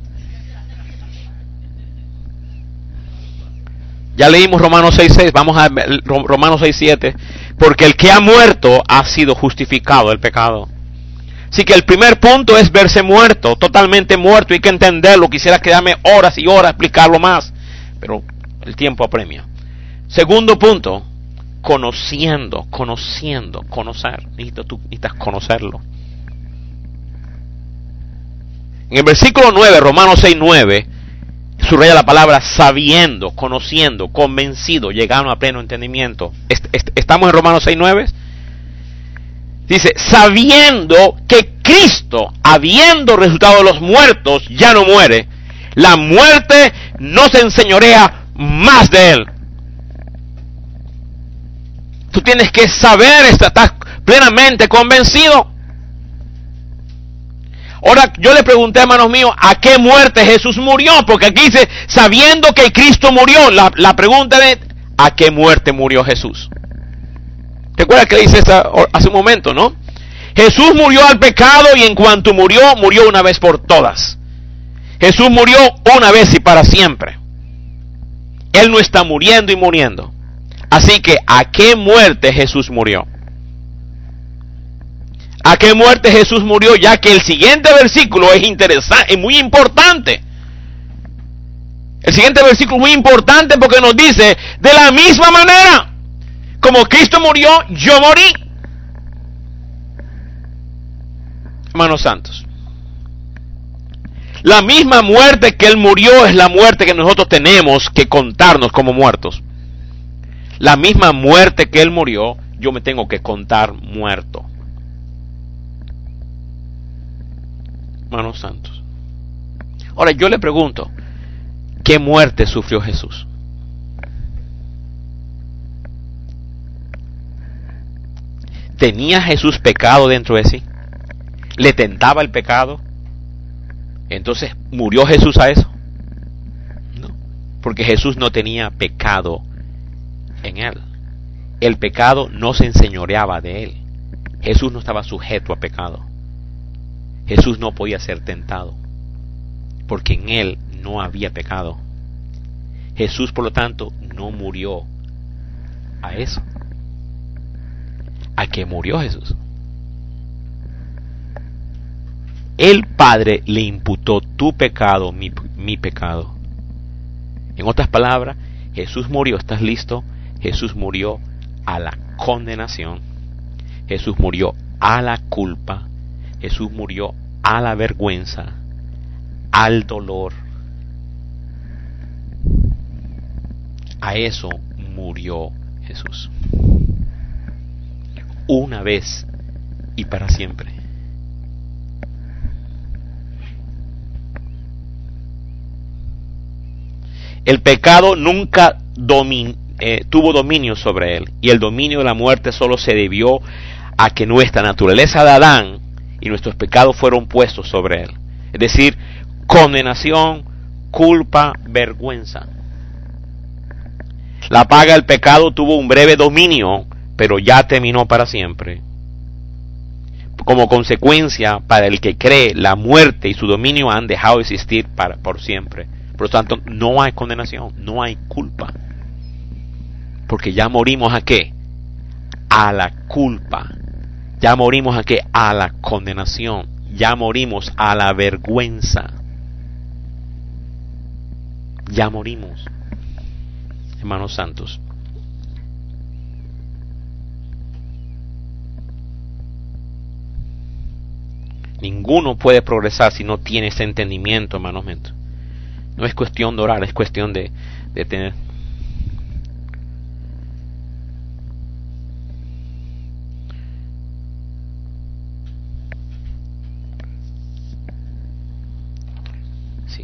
Ya leímos Romanos 6:6, vamos a Romanos 6:7. Porque el que ha muerto ha sido justificado del pecado. Así que el primer punto es verse muerto, totalmente muerto, hay que entenderlo. Quisiera quedarme horas y horas a explicarlo más, pero el tiempo apremia. Segundo punto, conocer. Necesitas conocerlo. En el versículo 9, Romanos 6:9, subraya la palabra sabiendo, conociendo, convencido, llegando a pleno entendimiento. ¿Estamos en Romanos 6:9? Dice, sabiendo que Cristo, habiendo resucitado de los muertos, ya no muere, la muerte no se enseñorea más de él. Tú tienes que saber, estás plenamente convencido. Ahora, yo le pregunté, hermanos míos, ¿a qué muerte Jesús murió? Porque aquí dice, sabiendo que Cristo murió. La pregunta es, ¿a qué muerte murió Jesús? ¿Te acuerdas que dice hace un momento, no? Jesús murió al pecado y en cuanto murió, murió una vez por todas. Jesús murió una vez y para siempre. Él no está muriendo y muriendo. Así que, ¿a qué muerte Jesús murió? ¿A qué muerte Jesús murió? Ya que el siguiente versículo es interesante, es muy importante. El siguiente versículo es muy importante porque nos dice, de la misma manera como Cristo murió, yo morí. Hermanos santos, la misma muerte que Él murió es la muerte que nosotros tenemos que contarnos como muertos. La misma muerte que Él murió, yo me tengo que contar muerto. Hermanos santos. Ahora yo le pregunto, ¿qué muerte sufrió Jesús? ¿Tenía Jesús pecado dentro de sí? ¿Le tentaba el pecado? Entonces, ¿murió Jesús a eso? No, porque Jesús no tenía pecado en él. El pecado no se enseñoreaba de él. Jesús no estaba sujeto a pecado. Jesús no podía ser tentado, porque en él no había pecado. Jesús, por lo tanto, no murió a eso. ¿A qué murió Jesús? El Padre le imputó tu pecado, mi pecado. En otras palabras, Jesús murió, ¿estás listo? Jesús murió a la condenación. Jesús murió a la culpa. Jesús murió a la vergüenza, al dolor. A eso murió Jesús. una vez y para siempre. El pecado nunca tuvo dominio sobre él, y el dominio de la muerte solo se debió a que nuestra naturaleza de Adán y nuestros pecados fueron puestos sobre él. Es decir, condenación, culpa, vergüenza. La paga del pecado tuvo un breve dominio, pero ya terminó para siempre. Como consecuencia, para el que cree, la muerte y su dominio han dejado de existir por siempre. Por lo tanto, no hay condenación, no hay culpa. Porque ya morimos ¿a qué? A la culpa. Ya morimos ¿a qué? A la condenación. Ya morimos a la vergüenza. Ya morimos. Hermanos santos. Ninguno puede progresar si no tiene ese entendimiento, hermanos. No es cuestión de orar, es cuestión de tener. Sí.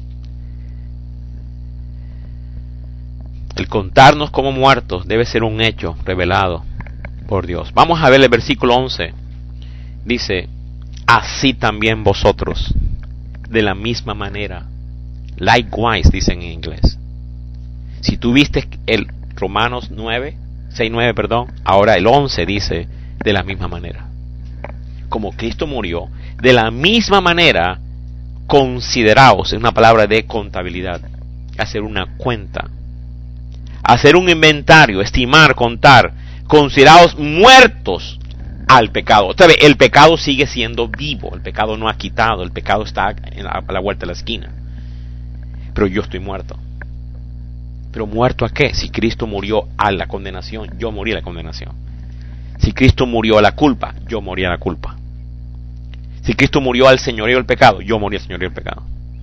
El contarnos como muertos debe ser un hecho revelado por Dios. Vamos a ver el versículo 11. Dice, así también vosotros, de la misma manera. Likewise, dicen en inglés. Si tú viste el Romanos 6:9, ahora el 11 dice, de la misma manera. Como Cristo murió, de la misma manera, consideraos, es una palabra de contabilidad, hacer una cuenta, hacer un inventario, estimar, contar, consideraos muertos al pecado. Otra vez, el pecado sigue siendo vivo, el pecado no ha quitado, el pecado está a la vuelta de la esquina. Pero yo estoy muerto. ¿Pero muerto a qué? Si Cristo murió a la condenación, yo morí a la condenación. Si Cristo murió a la culpa, yo morí a la culpa. Si Cristo murió al señorío del pecado, yo morí al señorío del pecado.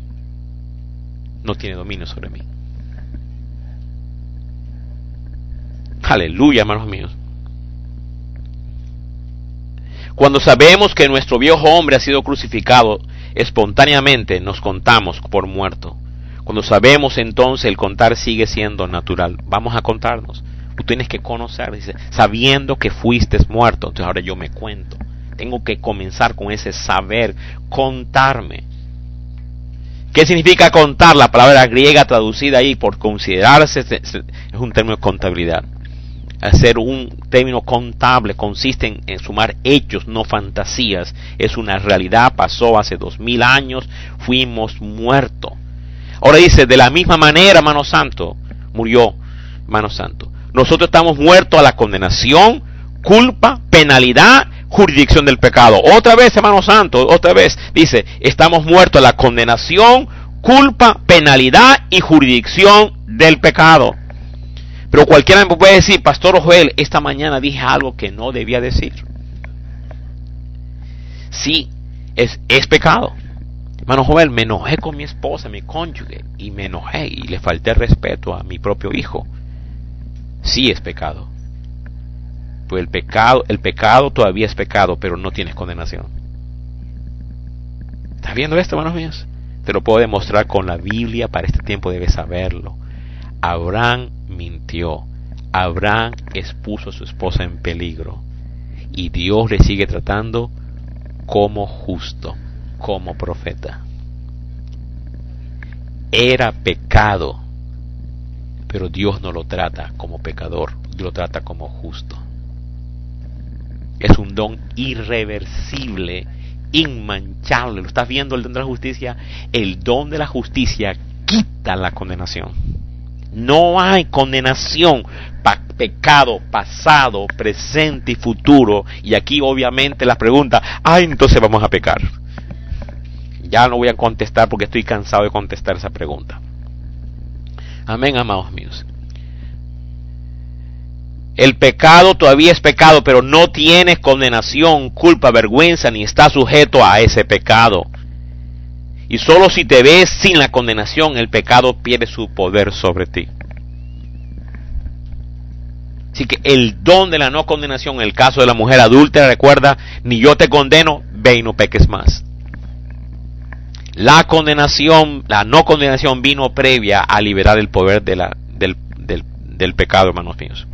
No tiene dominio sobre mí. Aleluya, hermanos míos. Cuando sabemos que nuestro viejo hombre ha sido crucificado, espontáneamente nos contamos por muerto. Cuando sabemos, entonces el contar sigue siendo natural. Vamos a contarnos. Tú tienes que conocer, dice, sabiendo que fuiste muerto. Entonces ahora yo me cuento. Tengo que comenzar con ese saber, contarme. ¿Qué significa contar? La palabra griega traducida ahí por considerarse es un término de contabilidad. Hacer un término contable consiste en sumar hechos, no fantasías. Es una realidad, pasó hace 2000 años, fuimos muertos. Ahora dice, de la misma manera, hermano santo, murió, hermano santo. Nosotros estamos muertos a la condenación, culpa, penalidad, jurisdicción del pecado. Otra vez, hermano santo, otra vez, dice, estamos muertos a la condenación, culpa, penalidad y jurisdicción del pecado. Pero cualquiera me puede decir, Pastor Joel, esta mañana dije algo que no debía decir. Sí, es pecado. Hermano Joel, me enojé con mi esposa, mi cónyuge, y me enojé y le falté respeto a mi propio hijo. Sí es pecado. Pues el pecado todavía es pecado, pero no tienes condenación. ¿Estás viendo esto, hermanos míos? Te lo puedo demostrar con la Biblia, para este tiempo debes saberlo. Abraham mintió. Abraham expuso a su esposa en peligro. Y Dios le sigue tratando como justo, como profeta. Era pecado, pero Dios no lo trata como pecador, Dios lo trata como justo. Es un don irreversible, inmanchable. ¿Lo estás viendo, el don de la justicia? El don de la justicia quita la condenación. No hay condenación para pecado pasado, presente y futuro. Y aquí obviamente la pregunta, entonces vamos a pecar. Ya no voy a contestar porque estoy cansado de contestar esa pregunta. Amén, amados míos. El pecado todavía es pecado, pero no tienes condenación, culpa, vergüenza, ni está sujeto a ese pecado. Y solo si te ves sin la condenación, el pecado pierde su poder sobre ti. Así que el don de la no condenación, en el caso de la mujer adúltera, recuerda, ni yo te condeno, ve y no peques más. La condenación, la no condenación vino previa a liberar el poder del pecado, hermanos míos.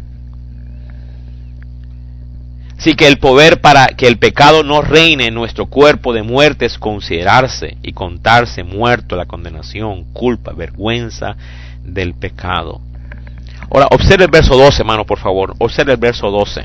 Así que el poder para que el pecado no reine en nuestro cuerpo de muerte es considerarse y contarse muerto la condenación, culpa, vergüenza del pecado. Ahora, observe el verso 12, hermano, por favor. Observe el verso 12.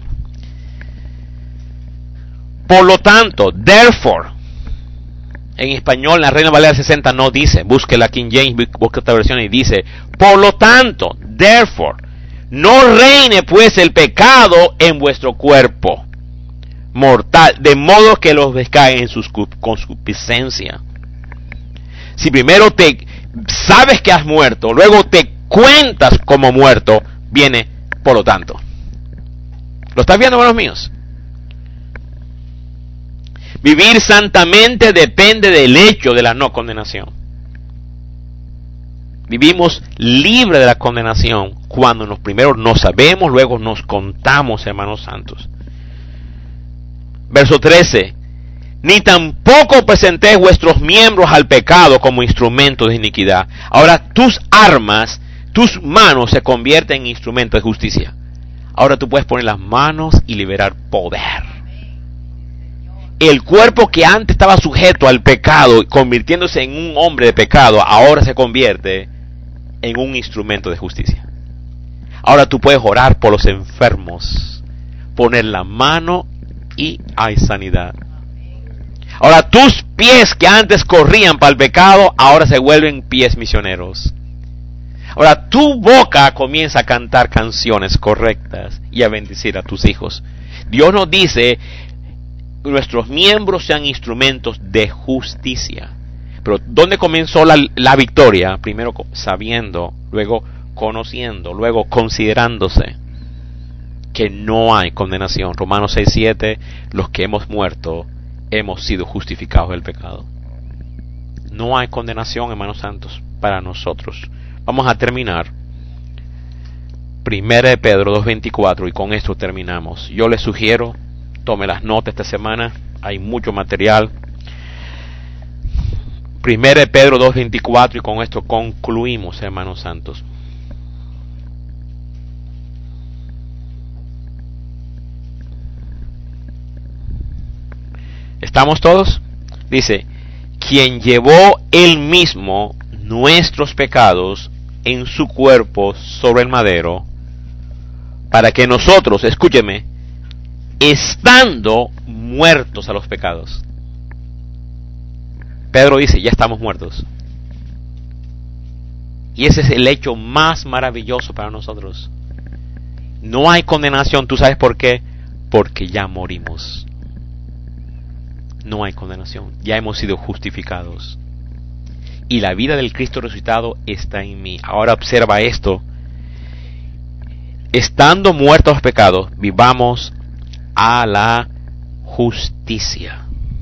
Por lo tanto, therefore, en español, la Reina Valera 60 no dice, busque la King James, busque esta versión y dice, por lo tanto, therefore, no reine pues el pecado en vuestro cuerpo mortal, de modo que los descae en su concupiscencia. Si primero te sabes que has muerto, luego te cuentas como muerto, viene por lo tanto. ¿Lo estás viendo, hermanos míos? Vivir santamente depende del hecho de la no condenación. Vivimos libre de la condenación cuando primero nos sabemos, luego nos contamos, hermanos santos. Verso 13. Ni tampoco presentéis vuestros miembros al pecado como instrumentos de iniquidad. Ahora tus armas, tus manos se convierten en instrumentos de justicia. Ahora tú puedes poner las manos y liberar poder. El cuerpo que antes estaba sujeto al pecado, convirtiéndose en un hombre de pecado, ahora se convierte en un instrumento de justicia. Ahora tú puedes orar por los enfermos, poner la mano y hay sanidad. Ahora tus pies que antes corrían para el pecado, ahora se vuelven pies misioneros. Ahora tu boca comienza a cantar canciones correctas y a bendecir a tus hijos. Dios nos dice, nuestros miembros sean instrumentos de justicia. Pero ¿dónde comenzó la victoria? Primero sabiendo, luego conociendo, luego considerándose que no hay condenación. Romanos 6:7, los que hemos muerto hemos sido justificados del pecado. No hay condenación, hermanos santos, para nosotros. Vamos a terminar 1 Pedro 2:24 y con esto terminamos. Yo les sugiero, tome las notas esta semana, hay mucho material. 1 Pedro 2:24 y con esto concluimos, hermanos santos. ¿Estamos todos? Dice, quien llevó él mismo nuestros pecados en su cuerpo sobre el madero, para que nosotros, escúcheme, estando muertos a los pecados. Pedro dice, ya estamos muertos. Y ese es el hecho más maravilloso para nosotros. No hay condenación, ¿tú sabes por qué? Porque ya morimos. No hay condenación, ya hemos sido justificados. Y la vida del Cristo resucitado está en mí. Ahora observa esto. Estando muertos a los pecados, vivamos a la justicia.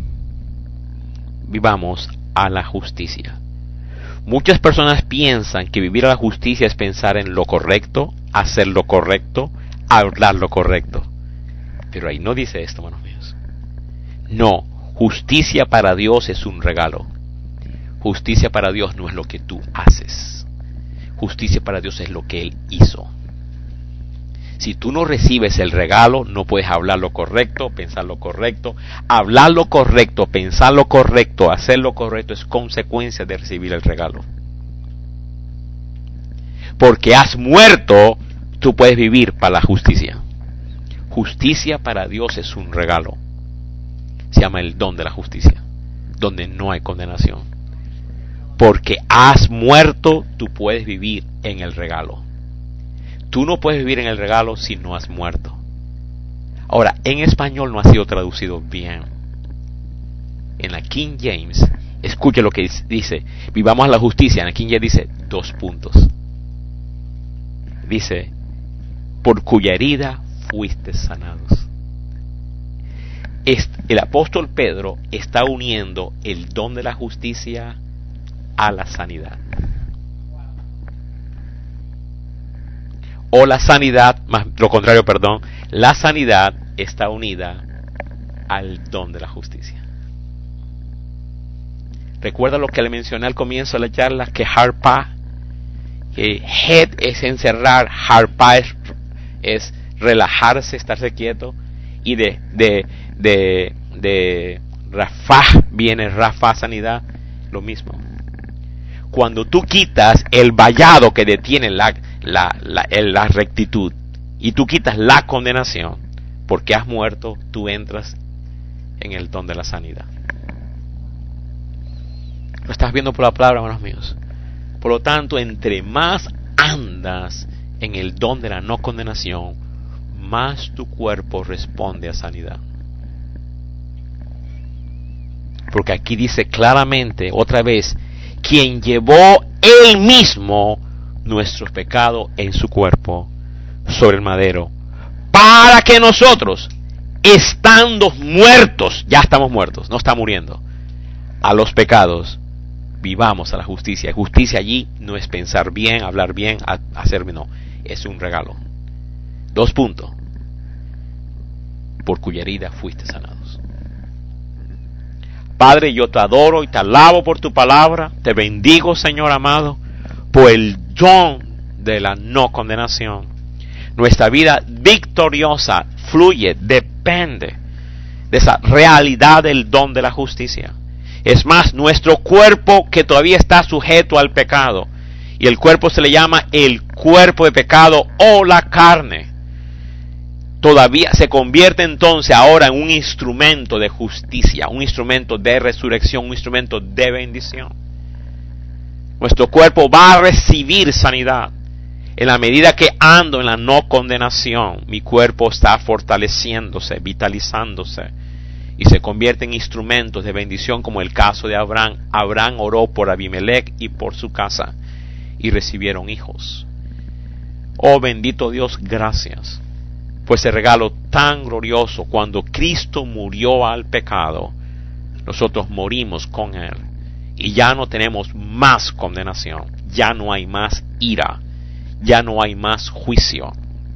Vivamos a la justicia. Muchas personas piensan que vivir a la justicia es pensar en lo correcto, hacer lo correcto, hablar lo correcto. Pero ahí no dice esto, hermanos míos. No, justicia para Dios es un regalo. Justicia para Dios no es lo que tú haces. Justicia para Dios es lo que Él hizo. Si tú no recibes el regalo, no puedes hablar lo correcto, pensar lo correcto. Hablar lo correcto, pensar lo correcto, hacer lo correcto es consecuencia de recibir el regalo. Porque has muerto, tú puedes vivir para la justicia. Justicia para Dios es un regalo. Se llama el don de la justicia, donde no hay condenación. Porque has muerto, tú puedes vivir en el regalo. Tú no puedes vivir en el regalo si no has muerto. Ahora, en español no ha sido traducido bien. En la King James, escuche lo que dice, vivamos a la justicia. En la King James dice 2 puntos. Dice, por cuya herida fuiste sanados. El apóstol Pedro está uniendo el don de la justicia a la sanidad. o la sanidad, más lo contrario, perdón, la sanidad está unida al don de la justicia. Recuerda lo que le mencioné al comienzo de la charla, que harpa, head es encerrar, harpa es relajarse, estarse quieto, y de rafah viene rafah, sanidad, lo mismo. Cuando tú quitas el vallado que detiene la rectitud, y tú quitas la condenación, porque has muerto, tú entras en el don de la sanidad. Lo estás viendo por la palabra, hermanos míos. Por lo tanto, entre más andas en el don de la no condenación, más tu cuerpo responde a sanidad. Porque aquí dice claramente, otra vez, quien llevó él mismo nuestros pecados en su cuerpo sobre el madero, para que nosotros, estando muertos, ya estamos muertos, no está muriendo, a los pecados, vivamos a la justicia. Justicia allí no es pensar bien, hablar bien, hacer no, es un regalo. 2 puntos. Por cuya herida fuiste sanados. Padre, yo te adoro y te alabo por tu palabra. Te bendigo, Señor amado, por el don de la no condenación. Nuestra vida victoriosa fluye, depende de esa realidad del don de la justicia. Es más, nuestro cuerpo, que todavía está sujeto al pecado, y el cuerpo se le llama el cuerpo de pecado o la carne, todavía se convierte entonces ahora en un instrumento de justicia, un instrumento de resurrección, un instrumento de bendición. Nuestro cuerpo va a recibir sanidad. En la medida que ando en la no condenación, mi cuerpo está fortaleciéndose, vitalizándose, y se convierte en instrumentos de bendición, como el caso de Abraham. Abraham oró por Abimelech y por su casa, y recibieron hijos. Oh bendito Dios, gracias por ese regalo tan glorioso. Cuando Cristo murió al pecado, nosotros morimos con Él, y ya no tenemos más condenación, ya no hay más ira, ya no hay más juicio,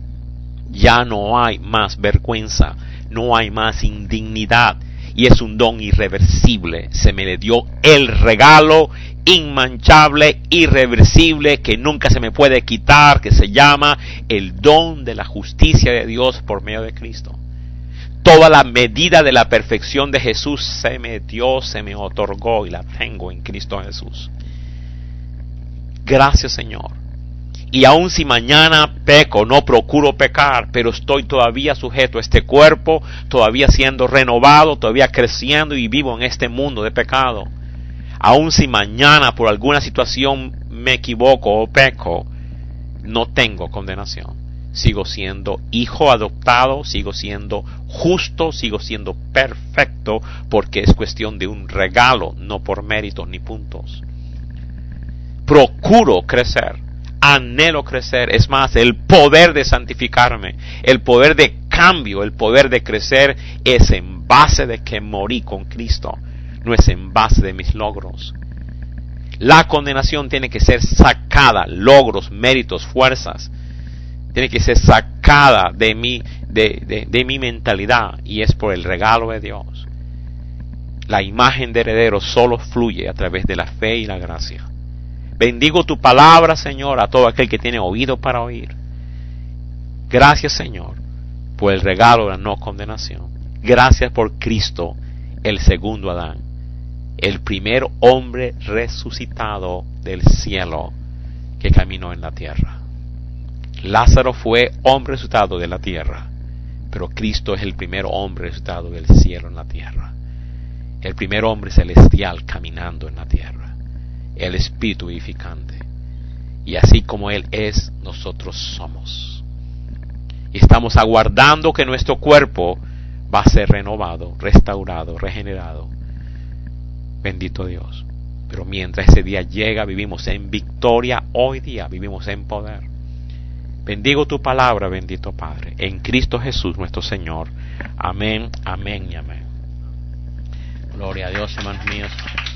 ya no hay más vergüenza, no hay más indignidad, y es un don irreversible. Se me le dio el regalo inmanchable, irreversible, que nunca se me puede quitar, que se llama el don de la justicia de Dios por medio de Cristo. Toda la medida de la perfección de Jesús se me dio, se me otorgó, y la tengo en Cristo Jesús. Gracias, Señor. Y aun si mañana peco, no procuro pecar, pero estoy todavía sujeto a este cuerpo, todavía siendo renovado, todavía creciendo, y vivo en este mundo de pecado. Aun si mañana por alguna situación me equivoco o peco, no tengo condenación. Sigo siendo hijo adoptado, sigo siendo justo, sigo siendo perfecto, porque es cuestión de un regalo, no por méritos ni puntos. Procuro crecer, anhelo crecer. Es más, el poder de santificarme, el poder de cambio, el poder de crecer es en base de que morí con Cristo, no es en base de mis logros. La condenación tiene que ser sacada, logros, méritos, fuerzas, tiene que ser sacada de mi mentalidad, y es por el regalo de Dios. La imagen de heredero solo fluye a través de la fe y la gracia. Bendigo tu palabra, Señor, a todo aquel que tiene oído para oír. Gracias, Señor, por el regalo de la no condenación. Gracias por Cristo, el segundo Adán, el primer hombre resucitado del cielo que caminó en la tierra. Lázaro fue hombre resucitado de la tierra, pero Cristo es el primer hombre resucitado del cielo en la tierra, el primer hombre celestial caminando en la tierra, el Espíritu vivificante. Y así como Él es, nosotros somos. Y estamos aguardando que nuestro cuerpo va a ser renovado, restaurado, regenerado. Bendito Dios. Pero mientras ese día llega, vivimos en victoria. Hoy día vivimos en poder. Bendigo tu palabra, bendito Padre, en Cristo Jesús nuestro Señor. Amén, amén y amén. Gloria a Dios, hermanos míos.